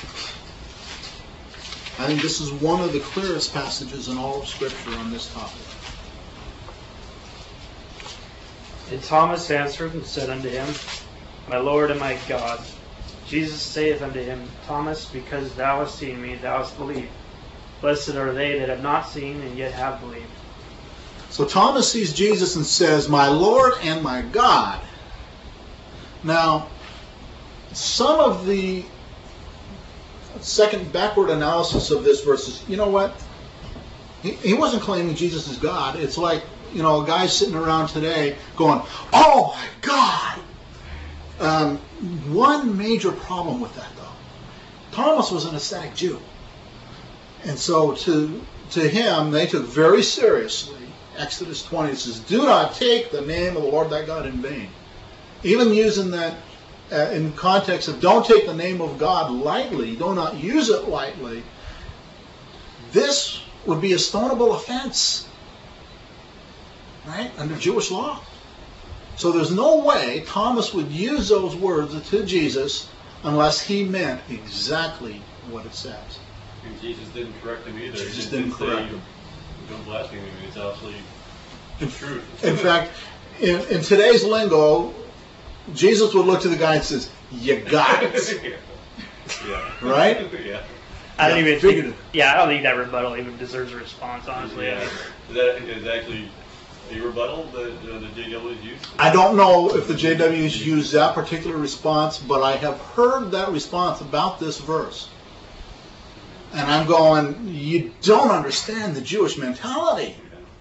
I think this is one of the clearest passages in all of Scripture on this topic. And Thomas answered and said unto him, My Lord and my God. Jesus saith unto him, Thomas, because thou hast seen me, thou hast believed. Blessed are they that have not seen and yet have believed. So Thomas sees Jesus and says, My Lord and my God. Now, some of the second backward analysis of this verse is, you know what? He wasn't claiming Jesus is God. It's like, a guy sitting around today going, oh my God! One major problem with that, though. Thomas was an ascetic Jew. And so to him, they took very seriously Exodus 20. It says, do not take the name of the Lord thy God in vain. Even using that in context of don't take the name of God lightly, do not use it lightly, this would be a stonable offense, right, under Jewish law. So there's no way Thomas would use those words to Jesus unless he meant exactly what it says. And Jesus didn't correct him either. Jesus He didn't correct him. Don't blaspheme him. It's absolutely the truth. In fact, in today's lingo, Jesus would look to the guy and says, you got it. Yeah. Right? Yeah. I don't Yeah, even think, I don't think that rebuttal even deserves a response, honestly. Yeah. Is that actually a rebuttal that the JWs used? I don't know if the JWs use that particular response, but I have heard that response about this verse. And I'm going, you don't understand the Jewish mentality.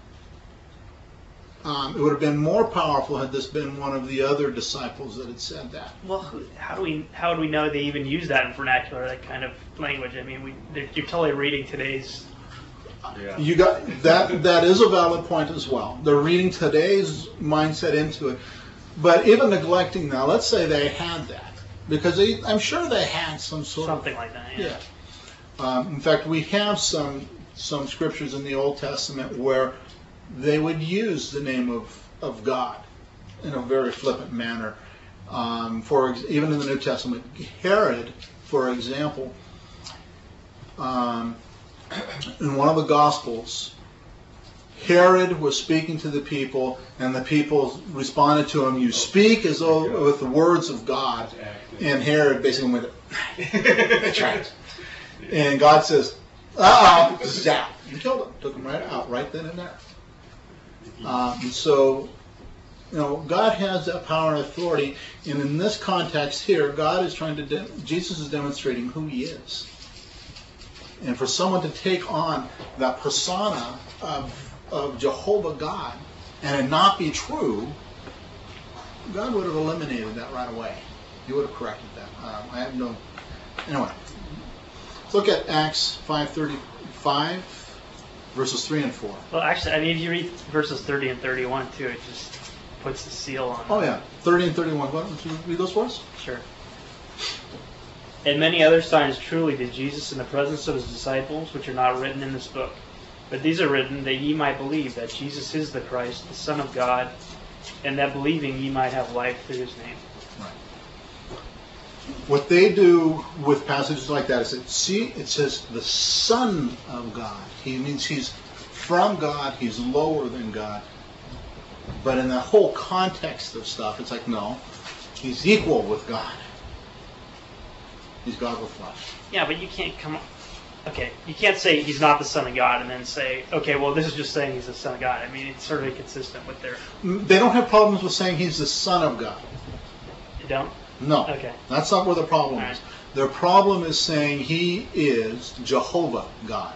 It would have been more powerful had this been one of the other disciples that had said that. Well, how do we know they even use that in vernacular, that kind of language? I mean, you're totally reading today's. Yeah. You got that. That is a valid point as well. They're reading today's mindset into it, but even neglecting now. Let's say they had that, because I'm sure they had some sort of Something like that. Yeah. In fact, we have some scriptures in the Old Testament where they would use the name of God in a very flippant manner. Even in the New Testament, Herod, for example, in one of the Gospels, Herod was speaking to the people, and the people responded to him, you speak as though with the words of God. And Herod basically went, that's right. And God says, zap, and killed him. Took him right out, right then and there. And so, God has that power and authority. And in this context here, Jesus is demonstrating who he is. And for someone to take on that persona of Jehovah God and it not be true, God would have eliminated that right away. He would have corrected that. Anyway, let's look at Acts 5:35, verses 3 and 4. Well, actually, I mean, if you read verses 30 and 31 too, it just puts the seal on it. Oh yeah, 30 and 31. Would you read those for us? Sure. And many other signs truly did Jesus in the presence of his disciples, which are not written in this book. But these are written that ye might believe that Jesus is the Christ, the Son of God, and that believing ye might have life through his name. Right. What they do with passages like that is it says the Son of God. He means he's from God, he's lower than God. But in the whole context of stuff, it's like, no, he's equal with God. He's God with flesh. Yeah, but you can't come Okay, you can't say he's not the Son of God and then say, okay, well, this is just saying he's the Son of God. I mean, it's certainly consistent with their... They don't have problems with saying he's the Son of God. You don't? No. Okay. That's not where the problem All is. right. Their problem is saying he is Jehovah God.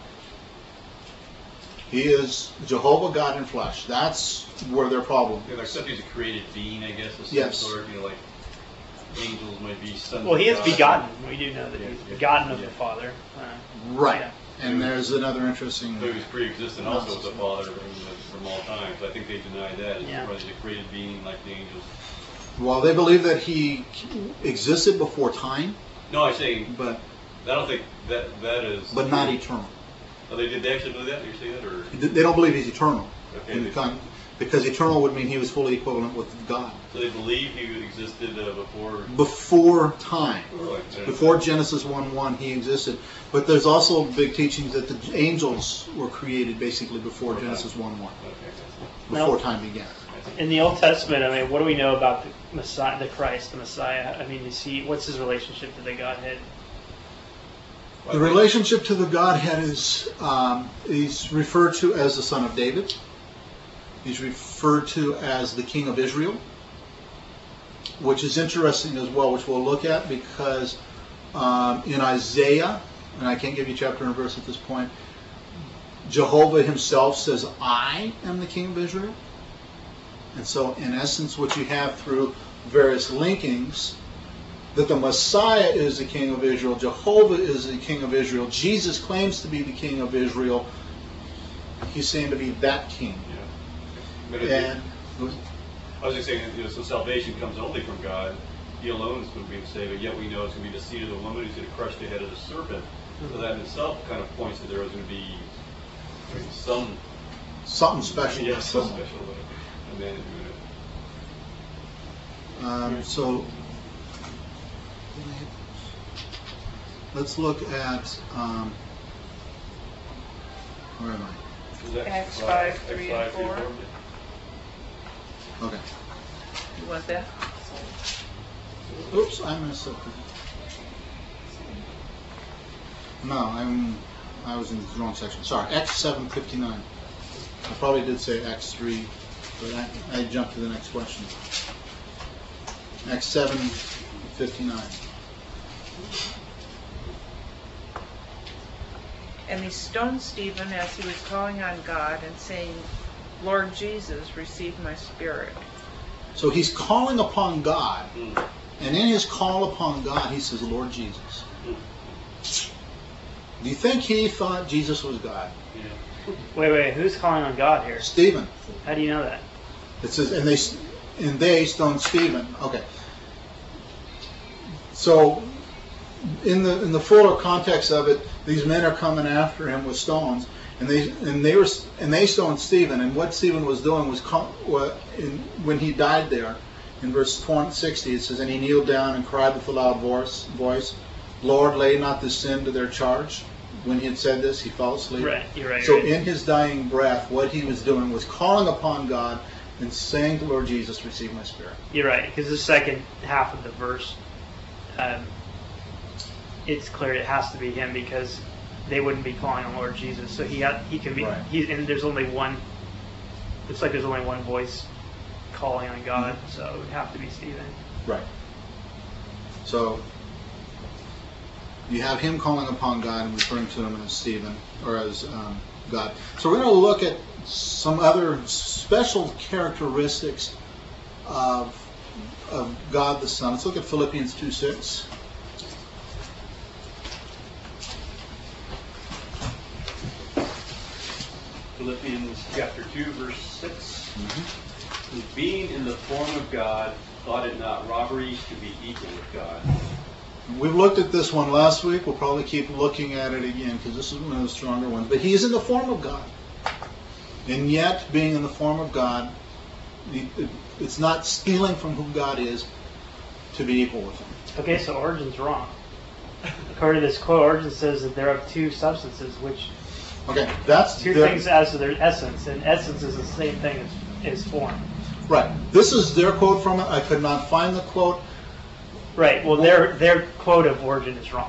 He is Jehovah God in flesh. That's where their problem Yeah, is. except he's a created being, I guess, of some Yes. sort. You know, like angels might be sons Well, he of is God. begotten. We do know that Yeah, he's yeah, begotten of yeah. the Father. Right. Yeah. And there's another interesting... So he was pre-existent also as a father from all time. So I think they deny that. He's Yeah. probably a created being like the angels. Well, they believe that he existed before time, No, I'm saying, but I don't think that is... not eternal. Oh, they actually believe that? You're saying that? Or? They don't believe he's eternal. Okay, In they- time, because eternal would mean he was fully equivalent with God. So they believe he existed before... Before time. Like, Before Genesis 1:1, he existed. But there's also big teachings that the angels were created basically before Genesis 1:1, Okay. before No. time began. In the Old Testament, I mean, what do we know about the Messiah, the Christ, the Messiah? I mean, what's his relationship to the Godhead? The relationship to the Godhead is he's referred to as the Son of David. He's referred to as the King of Israel, which is interesting as well, which we'll look at because in Isaiah, and I can't give you chapter and verse at this point, Jehovah himself says, I am the King of Israel. And so in essence what you have through various linkings, that the Messiah is the King of Israel, Jehovah is the King of Israel, Jesus claims to be the King of Israel, he's saying to be that King. Yeah. But And I was just saying, so salvation comes only from God. He alone is going to be the Savior, yet we know it's going to be the seed of the woman who's going to crush the head of the serpent. So that in itself kind of points to there is going to be something special. Yeah, so special. And then So let's look at where am I? Acts 5, 3 and 4. Okay. You want that? Oops, I messed up. No, I was in the wrong section. Sorry, Acts 7:59. I probably did say Acts 3, but I jumped to the next question. Acts 7:59. And he stoned Stephen as he was calling on God and saying, Lord Jesus, receive my spirit. So he's calling upon God, and in his call upon God, he says, Lord Jesus. Do you think he thought Jesus was God? Wait, who's calling on God here? Stephen. How do you know that? It says, and they stoned Stephen. Okay. So, in the fuller context of it, these men are coming after him with stones, and they stoned Stephen. And what Stephen was doing was when he died there, in verse 60, it says, and he kneeled down and cried with a loud voice, Lord, lay not this sin to their charge. When he had said this, he fell asleep. Right, you're right. So right. in his dying breath, what he was doing was calling upon God and saying to Lord Jesus, receive my spirit. You're right, because the second half of the verse, it's clear it has to be him because they wouldn't be calling on Lord Jesus. So he can be. Right. And there's only one. It's like there's only one voice calling on God, so it would have to be Stephen. Right. So you have him calling upon God and referring to him as Stephen, or as God. So we're going to look at some other special characteristics of God the Son. Let's look at Philippians 2:6. Philippians chapter 2, verse 6. Who being in the form of God, thought it not robbery to be equal with God. We've looked at this one last week. We'll probably keep looking at it again because this is one of the stronger ones. But he is in the form of God. And yet, being in the form of God, it's not stealing from who God is to be equal with him. Okay, so Origen's wrong. According to this quote, Origen says that there are two substances, which Okay, that's two things as to their essence, and essence is the same thing as form. Right. This is their quote from it. I could not find the quote. Right. Well, their quote of Origen is wrong.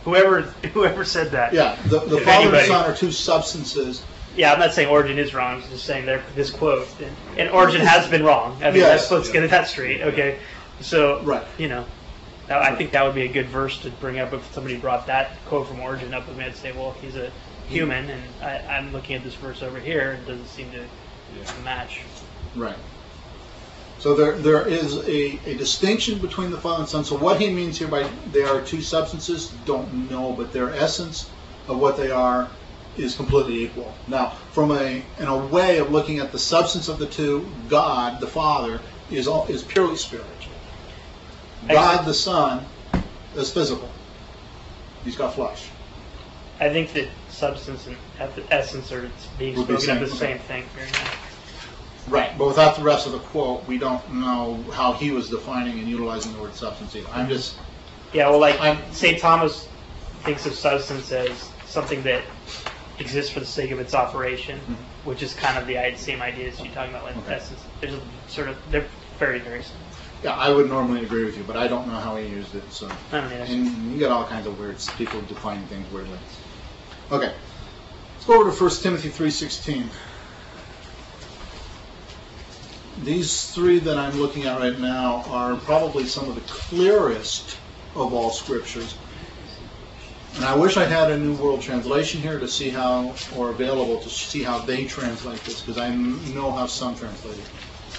Whoever said that. Yeah, the If Father and anybody. Son are two substances. Yeah, I'm not saying Origen is wrong. I'm just saying this quote, and Origen has been wrong. I mean, Yes. let's get that straight. Okay, so Right. I think that would be a good verse to bring up if somebody brought that quote from Origen up with me. I'd say, well, he's a human, and I'm looking at this verse over here. It doesn't seem to match. Right. So there is a distinction between the Father and Son. So what he means here by they are two substances, don't know, but their essence of what they are is completely equal. Now, in a way of looking at the substance of the two, God, the Father, is purely spiritual. God, the Son, is physical. He's got flesh. I think that substance and essence are being Would be spoken of the same, same thing here now. Right, but without the rest of the quote, we don't know how he was defining and utilizing the word substance either. I'm just... Yeah, well, like I'm- St. Thomas thinks of substance as something that exists for the sake of its operation, which is kind of the same idea as you're talking about, like Okay. essence. There's they're very, very similar. Yeah, I would normally agree with you, but I don't know how he used it. So, I don't know. and you get all kinds of words, people defining things weirdly. Okay, let's go over to 1 Timothy 3:16. These three that I'm looking at right now are probably some of the clearest of all scriptures. And I wish I had a New World Translation here to see how, or available to see how they translate this, because I know how some translate it.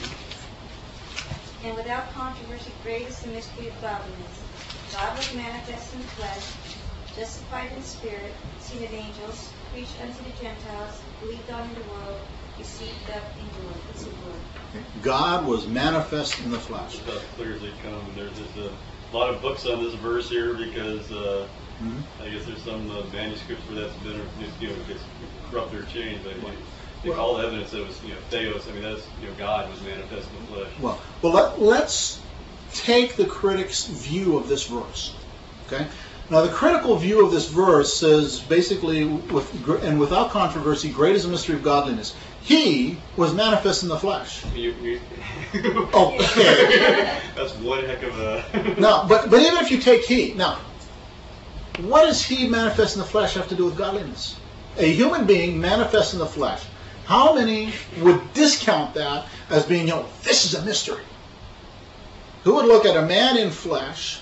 And without controversy, great is the mystery of godliness. God was manifest in the flesh, justified in spirit, seen of angels, preached unto the Gentiles, believed on in the world, received up in glory. It's a word. God was manifest in the flesh. It's about clear as they come. And there's just a lot of books on this verse here because I guess there's some manuscripts where that's been, gets corrupted or changed. But I think all the evidence that it was, theos. I mean, that's God was manifest in the flesh. Well, let's take the critic's view of this verse. Okay. Now, the critical view of this verse says basically, without controversy, great is the mystery of godliness. He was manifest in the flesh. Oh, okay. That's one heck of a. Now, but even if you take he, now, what does he manifest in the flesh have to do with godliness? A human being manifest in the flesh. How many would discount that as being, this is a mystery? Who would look at a man in flesh?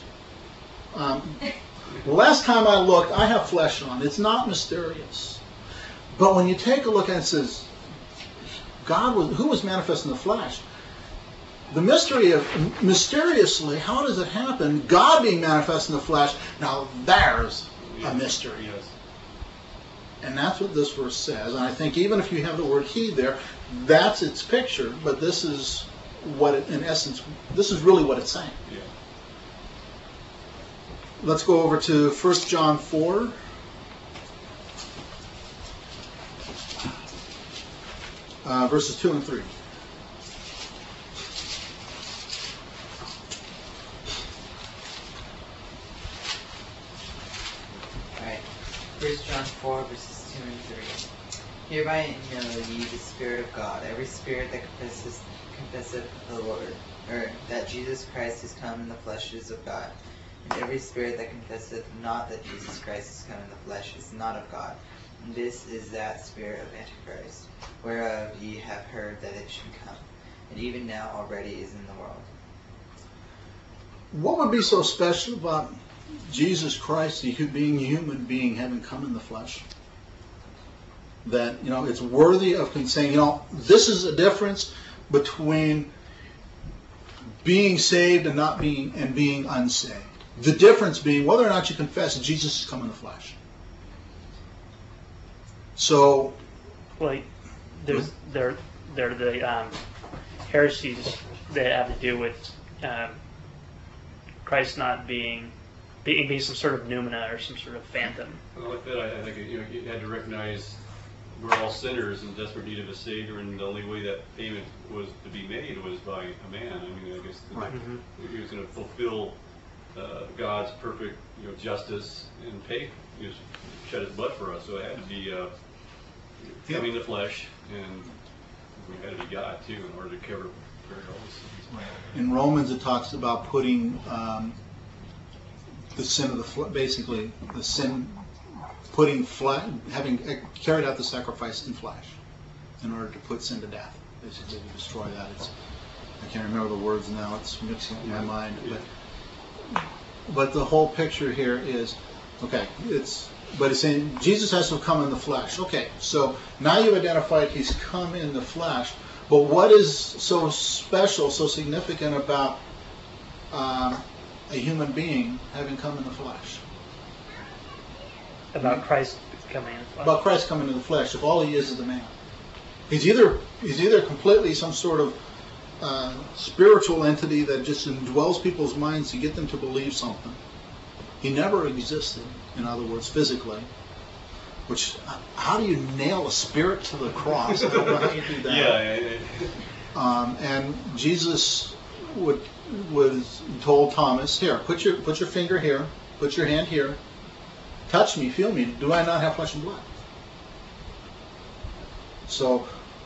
Last time I looked, I have flesh on. It's not mysterious. But when you take a look at it, it says, who was manifest in the flesh? The mystery of, mysteriously, how does it happen? God being manifest in the flesh, now there's a mystery. Yes. And that's what this verse says. And I think even if you have the word he there, that's its picture. But this is what, in essence, this is really what it's saying. Yeah. Let's go over to 1 John 4. Verses 2 and 3. Alright. 1 John 4, verses 2 and 3. Hereby know ye the Spirit of God. Every spirit that confesseth the Lord, or that Jesus Christ is come in the flesh is of God. And every spirit that confesseth not that Jesus Christ is come in the flesh is not of God. And this is that spirit of Antichrist, whereof ye have heard that it should come, and even now already is in the world. What would be so special about Jesus Christ, being a human being, having come in the flesh? That, it's worthy of saying, this is a difference between being saved and not being, and being unsaved. The difference being whether or not you confess that Jesus has come in the flesh. So, Well, there are the heresies that have to do with Christ not being some sort of noumena or some sort of phantom. Well, like that, I think you had to recognize we're all sinners in desperate need of a Savior, and the only way that payment was to be made was by a man. I mean, I guess he was going to fulfill God's perfect justice and pay, shed his blood for us. So it had to be coming in the flesh, and we had to be God too in order to cover all the sins. in Romans it talks about putting the sin of the basically the sin, putting having carried out the sacrifice in flesh, in order to put sin to death, basically to destroy that. I can't remember the words now. It's mixing up in my mind, but the whole picture here is okay. It's saying Jesus has to come in the flesh. Okay, so now you've identified he's come in the flesh. But what is so special, so significant about a human being having come in the flesh? About Christ coming in the flesh. About Christ coming in the flesh. If all he is a man, he's either completely some sort of spiritual entity that just indwells people's minds to get them to believe something. He never existed, in other words, physically. Which, how do you nail a spirit to the cross? I don't know how you do that. Yeah. And Jesus was told Thomas, here, put your finger here, put your hand here, touch me, feel me. Do I not have flesh and blood? So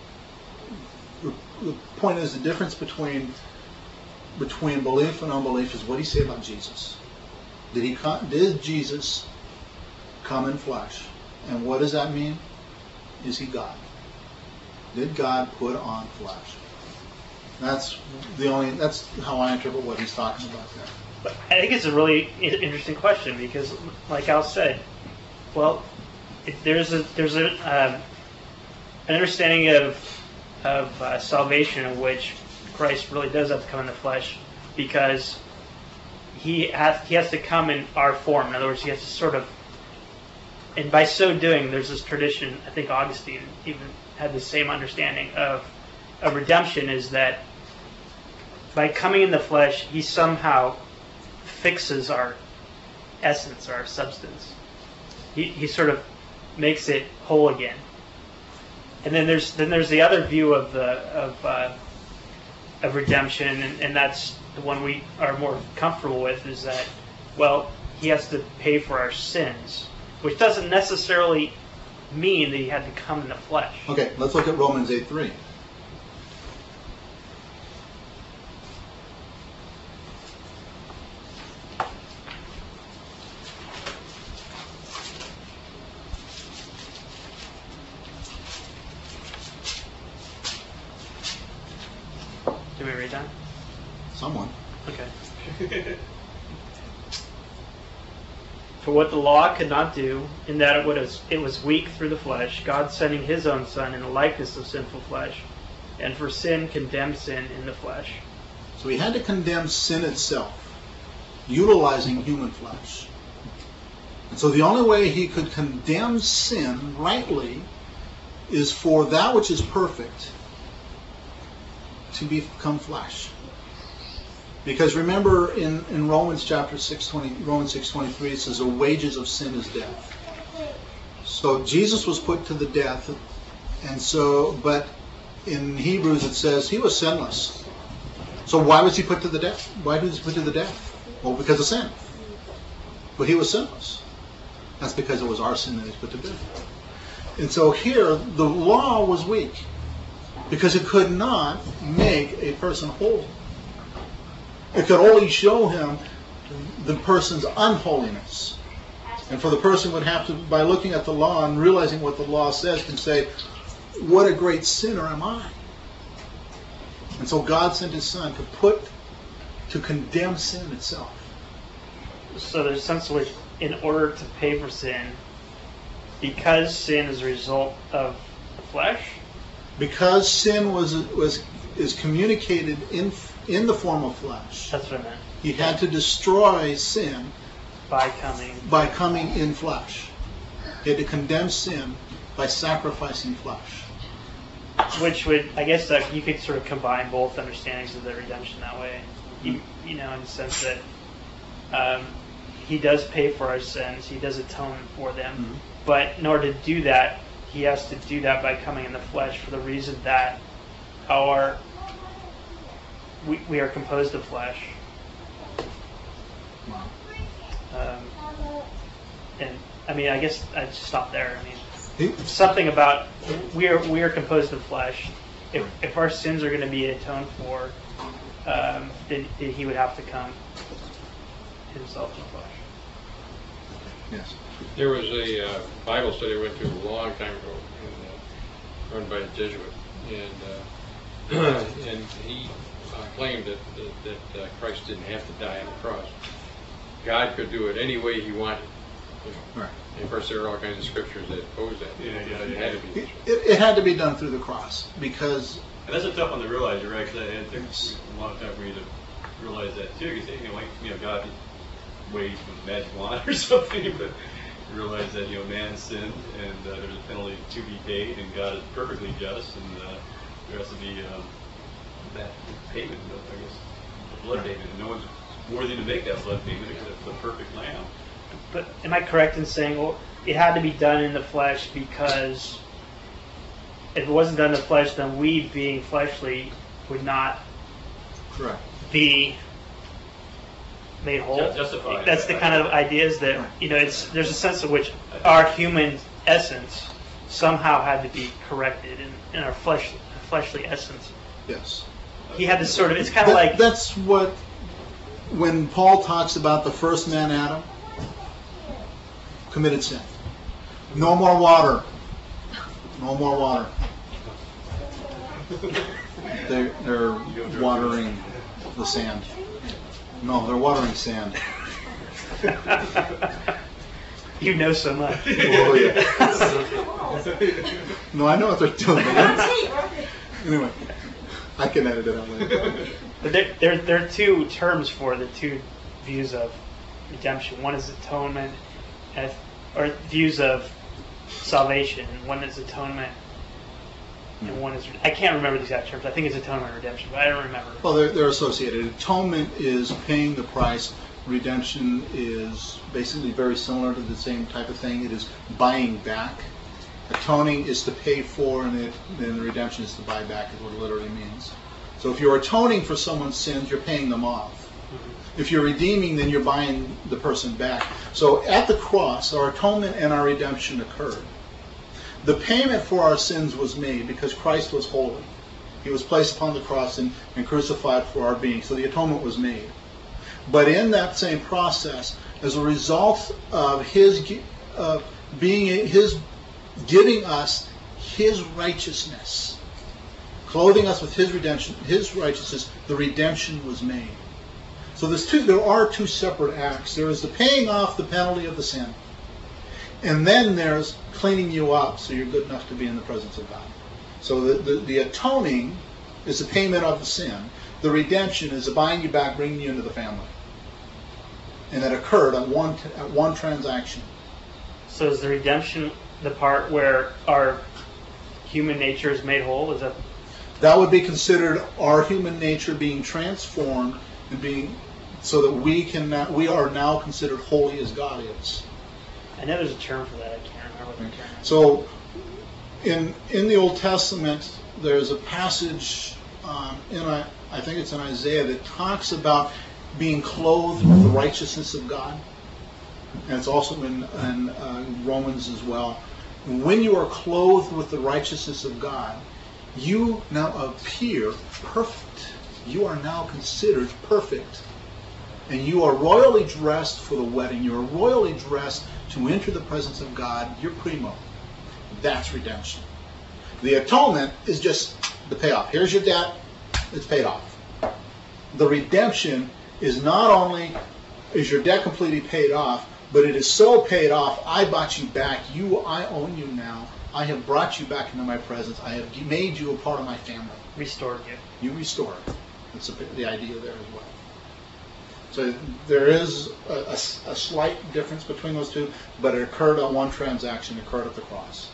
the point is, the difference between belief and unbelief is what do you say about Jesus? Did Jesus come in flesh? And what does that mean? Is he God? Did God put on flesh? That's how I interpret what he's talking about there. But I think it's a really interesting question because, like Al said, well, there's an understanding of salvation in which Christ really does have to come in the flesh because he has to come in our form. In other words, he has to sort of. And by so doing, there's this tradition, I think Augustine even had the same understanding of redemption, is that by coming in the flesh, he somehow fixes our essence, our substance. He sort of makes it whole again. And then there's the other view of redemption, and that's the one we are more comfortable with, is that, well, he has to pay for our sins. Which doesn't necessarily mean that he had to come in the flesh. Okay, let's look at Romans 8:3. Did we read that? Someone. Okay. For what the law could not do, in that it was weak through the flesh, God sending his own Son in the likeness of sinful flesh, and for sin condemned sin in the flesh. So he had to condemn sin itself, utilizing human flesh. And so the only way he could condemn sin rightly is for that which is perfect to become flesh. Because remember in Romans chapter 6:20, Romans 6:23, it says the wages of sin is death. So Jesus was put to the death, but in Hebrews it says he was sinless. So why was he put to the death? Why was he put to the death? Well, because of sin. But he was sinless. That's because it was our sin that he was put to death. And so here the law was weak because it could not make a person whole. It could only show him the person's unholiness. And for the person would have to, by looking at the law and realizing what the law says, can say, what a great sinner am I. And so God sent his Son to condemn sin itself. So there's essentially, in order to pay for sin, because sin is a result of the flesh? Because sin is communicated in the form of flesh. That's what I meant. He had to destroy sin by coming in flesh. He had to condemn sin by sacrificing flesh. Which would, I guess, you could sort of combine both understandings of the redemption that way. You know, in the sense that he does pay for our sins, he does atone for them, mm-hmm. But in order to do that, he has to do that by coming in the flesh for the reason that we are composed of flesh. And I mean, I guess I'd stop there. I mean, something about we are composed of flesh. If our sins are going to be atoned for, then he would have to come himself in the flesh. Yes. There was a Bible study I went to a long time ago, run by a Jesuit, and he claimed that Christ didn't have to die on the cross. God could do it any way He wanted. Right. And of course, there are all kinds of scriptures that oppose that. It had to be. It had to be done through the cross because. And that's a tough one to realize, you're right, because it takes a long time for me to realize that too, because God waves a magic wand or something, but you realize that man sinned and there's a penalty to be paid, and God is perfectly just, and there has to be that payment, I guess, the blood payment, and no one's worthy to make that blood payment because it's the perfect lamb. But am I correct in saying, well, it had to be done in the flesh because if it wasn't done in the flesh, then we, being fleshly, would not Correct. be made whole? Justified. That's the kind of ideas that, there's a sense in which our human essence somehow had to be corrected in our fleshly essence. Yes. He had to sort of, it's kind of like... That's what, when Paul talks about the first man, Adam, committed sin. No more water. No more water. They're watering the sand. No, they're watering sand. You know so much. Oh, yeah. No, I know what they're doing. Anyway, I can edit it out later. But there are two terms for the two views of redemption. One is atonement, or views of salvation. One is atonement, and one is... I can't remember the exact terms. I think it's atonement and redemption, but I don't remember. Well, they're associated. Atonement is paying the price. Redemption is basically very similar to the same type of thing. It is buying back. Atoning is to pay for, and then redemption is to buy back, is what it literally means. So if you're atoning for someone's sins, you're paying them off. If you're redeeming, then you're buying the person back. So at the cross, our atonement and our redemption occurred. The payment for our sins was made because Christ was holy. He was placed upon the cross and crucified for our being. So the atonement was made. But in that same process, as a result of His giving us His righteousness, clothing us with His redemption, His righteousness, the redemption was made. So there are two separate acts. There is the paying off the penalty of the sin. And then there's cleaning you up so you're good enough to be in the presence of God. So the atoning is the payment of the sin. The redemption is the buying you back, bringing you into the family. And that occurred at one transaction. So is the redemption the part where our human nature is made whole? Is that would be considered our human nature being transformed and being so that we are now considered holy as God is. I know there's a term for that. I can't remember what the term is. So in the Old Testament, there's a passage I think it's in Isaiah that talks about being clothed with the righteousness of God. And it's also in Romans as well. When you are clothed with the righteousness of God, you now appear perfect. You are now considered perfect. And you are royally dressed for the wedding. You are royally dressed to enter the presence of God. You're primo. That's redemption. The atonement is just the payoff. Here's your debt. It's paid off. The redemption is not only is your debt completely paid off, but it is so paid off, I bought you back. I own you now. I have brought you back into my presence. I have made you a part of my family. Restored you. You restored. That's the idea there as well. So there is a slight difference between those two, but it occurred on one transaction. It occurred at the cross.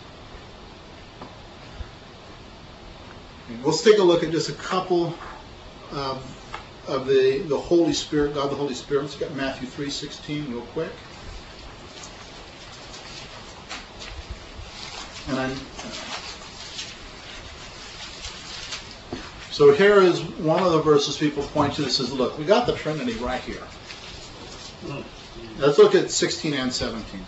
Let's take a look at just a couple of the Holy Spirit, God the Holy Spirit. Let's get Matthew 3:16 real quick. So here is one of the verses people point to that says, look, we got the Trinity right here. Let's look at 16 and 17.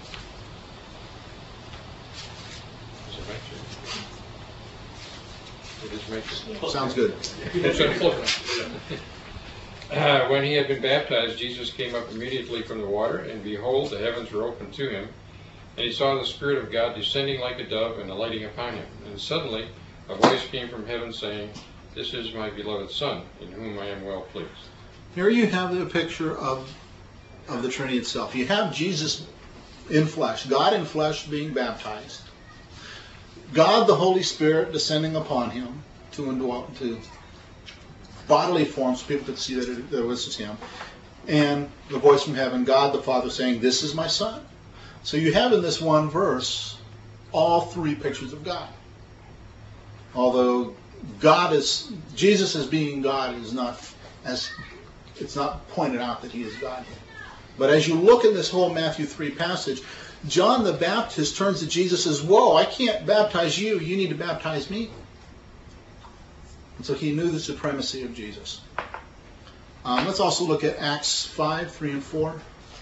It is righteous. Sounds good. When he had been baptized, Jesus came up immediately from the water, and behold, the heavens were opened to him, and he saw the Spirit of God descending like a dove and alighting upon him. And suddenly a voice came from heaven saying, "This is my beloved Son, in whom I am well pleased." Here you have the picture of the Trinity itself. You have Jesus in flesh, God in flesh being baptized. God the Holy Spirit descending upon him to bodily form so people could see that it was him. And the voice from heaven, God the Father saying, "This is my Son." So you have in this one verse all three pictures of God. Although Jesus as being God is not, as it's not pointed out that he is God here. But as you look in this whole Matthew 3 passage, John the Baptist turns to Jesus and says, "Whoa, I can't baptize you. You need to baptize me." And so he knew the supremacy of Jesus. Let's also look at Acts 5, 3 and 4.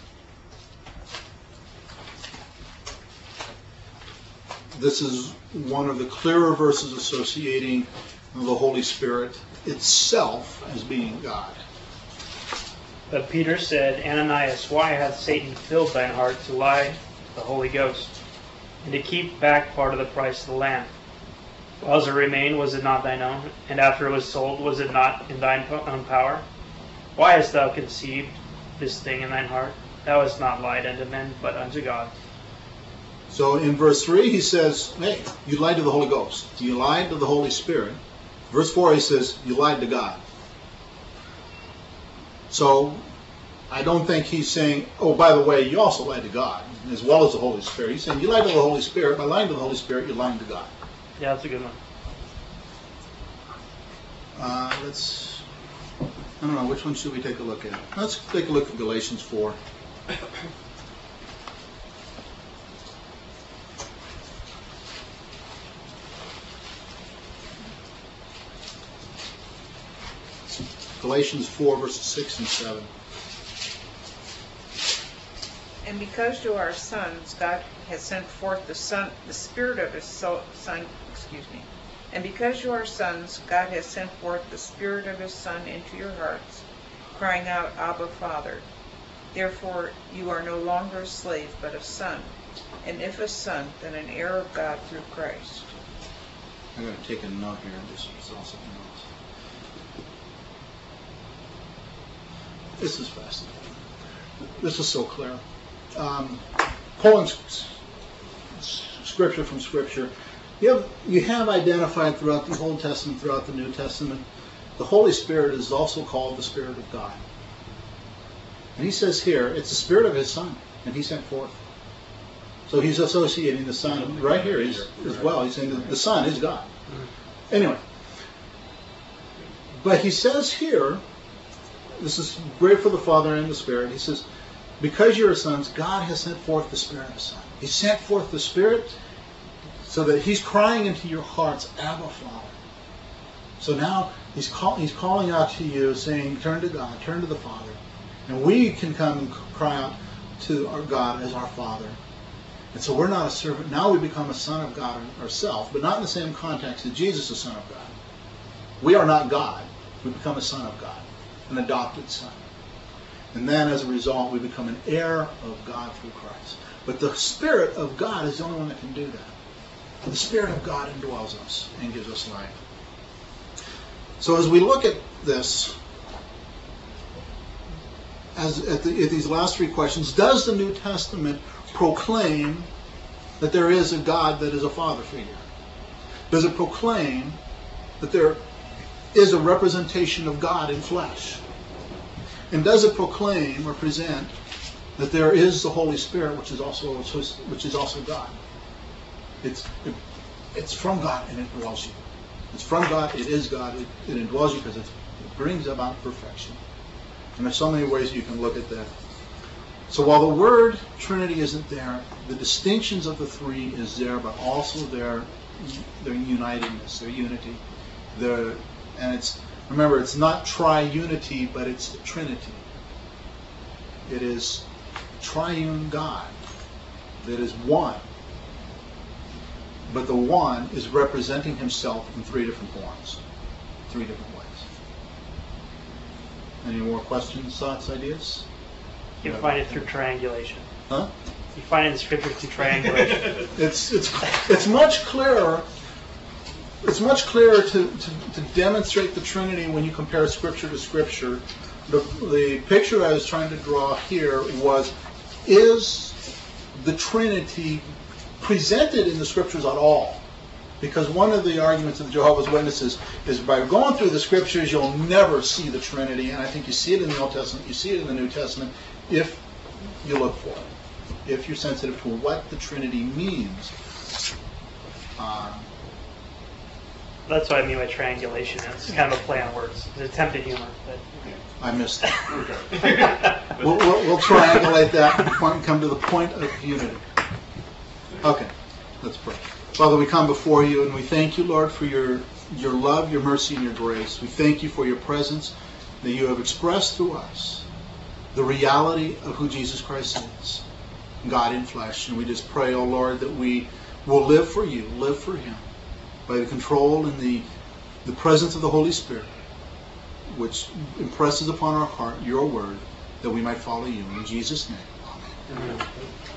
This is one of the clearer verses associating the Holy Spirit itself as being God. But Peter said, "Ananias, why hath Satan filled thine heart to lie the Holy Ghost, and to keep back part of the price of the land? While it remained, was it not thine own? And after it was sold, was it not in thine own power? Why hast thou conceived this thing in thine heart? Thou hast not lied unto men, but unto God." So in verse 3 he says, hey, you lied to the Holy Ghost. You lied to the Holy Spirit. Verse 4 he says, you lied to God. So I don't think he's saying, oh, by the way, you also lied to God, as well as the Holy Spirit. He's saying, you lied to the Holy Spirit. By lying to the Holy Spirit, you're lying to God. Yeah, that's a good one. I don't know, which one should we take a look at? Let's take a look at Galatians 4. Galatians 4, verses 6 and 7. And because you are sons, God has sent forth the Spirit of His Son. And because you are sons, God has sent forth the Spirit of His Son into your hearts, crying out, "Abba, Father." Therefore you are no longer a slave, but a son. And if a son, then an heir of God through Christ. I'm going to take a note here and just saw something else. This is fascinating. This is so clear. Pulling scripture from scripture, you have identified throughout the Old Testament, throughout the New Testament, the Holy Spirit is also called the Spirit of God. And he says here, it's the Spirit of His Son, and He sent forth. So he's associating the Son right here as well. He's saying the Son is God. Anyway, but he says here, this is great for the Father and the Spirit. He says, because you are sons, God has sent forth the Spirit of His Son. He sent forth the Spirit so that He's crying into your hearts, "Abba, Father." So now He's calling out to you, saying, turn to God, turn to the Father. And we can come and cry out to our God as our Father. And so we're not a servant. Now we become a son of God ourselves, but not in the same context that Jesus is Son of God. We are not God. We become a son of God, an adopted son. And then as a result, we become an heir of God through Christ. But the Spirit of God is the only one that can do that. The Spirit of God indwells us and gives us life. So as we look at this, at these last three questions, does the New Testament proclaim that there is a God that is a father figure? Does it proclaim that there is a representation of God in flesh? And does it proclaim or present that there is the Holy Spirit, which is also God? It's from God and it indwells you. It's from God, it is God, it indwells you because it brings about perfection. And there's so many ways you can look at that. So while the word Trinity isn't there, the distinctions of the three is there, but also their unitedness, their unity. Remember, it's not triunity, but it's Trinity. It is triune God that is one. But the one is representing Himself in three different forms, three different ways. Any more questions, thoughts, ideas? You find it through triangulation. Huh? You find it in the scriptures through triangulation. It's much clearer. It's much clearer to demonstrate the Trinity when you compare Scripture to Scripture. The picture I was trying to draw here was, is the Trinity presented in the Scriptures at all? Because one of the arguments of the Jehovah's Witnesses is by going through the Scriptures, you'll never see the Trinity. And I think you see it in the Old Testament, you see it in the New Testament, if you look for it. If you're sensitive to what the Trinity means. That's what I mean by triangulation. It's kind of a play on words. It's attempted humor. But I missed that. We'll triangulate that and come to the point of unity. Okay, let's pray. Father, we come before you and we thank you, Lord, for your love, your mercy, and your grace. We thank you for your presence, that you have expressed to us the reality of who Jesus Christ is, God in flesh. And we just pray, oh Lord, that we will live for you, live for him, by the control and the presence of the Holy Spirit, which impresses upon our heart your word, that we might follow you. In Jesus' name, amen.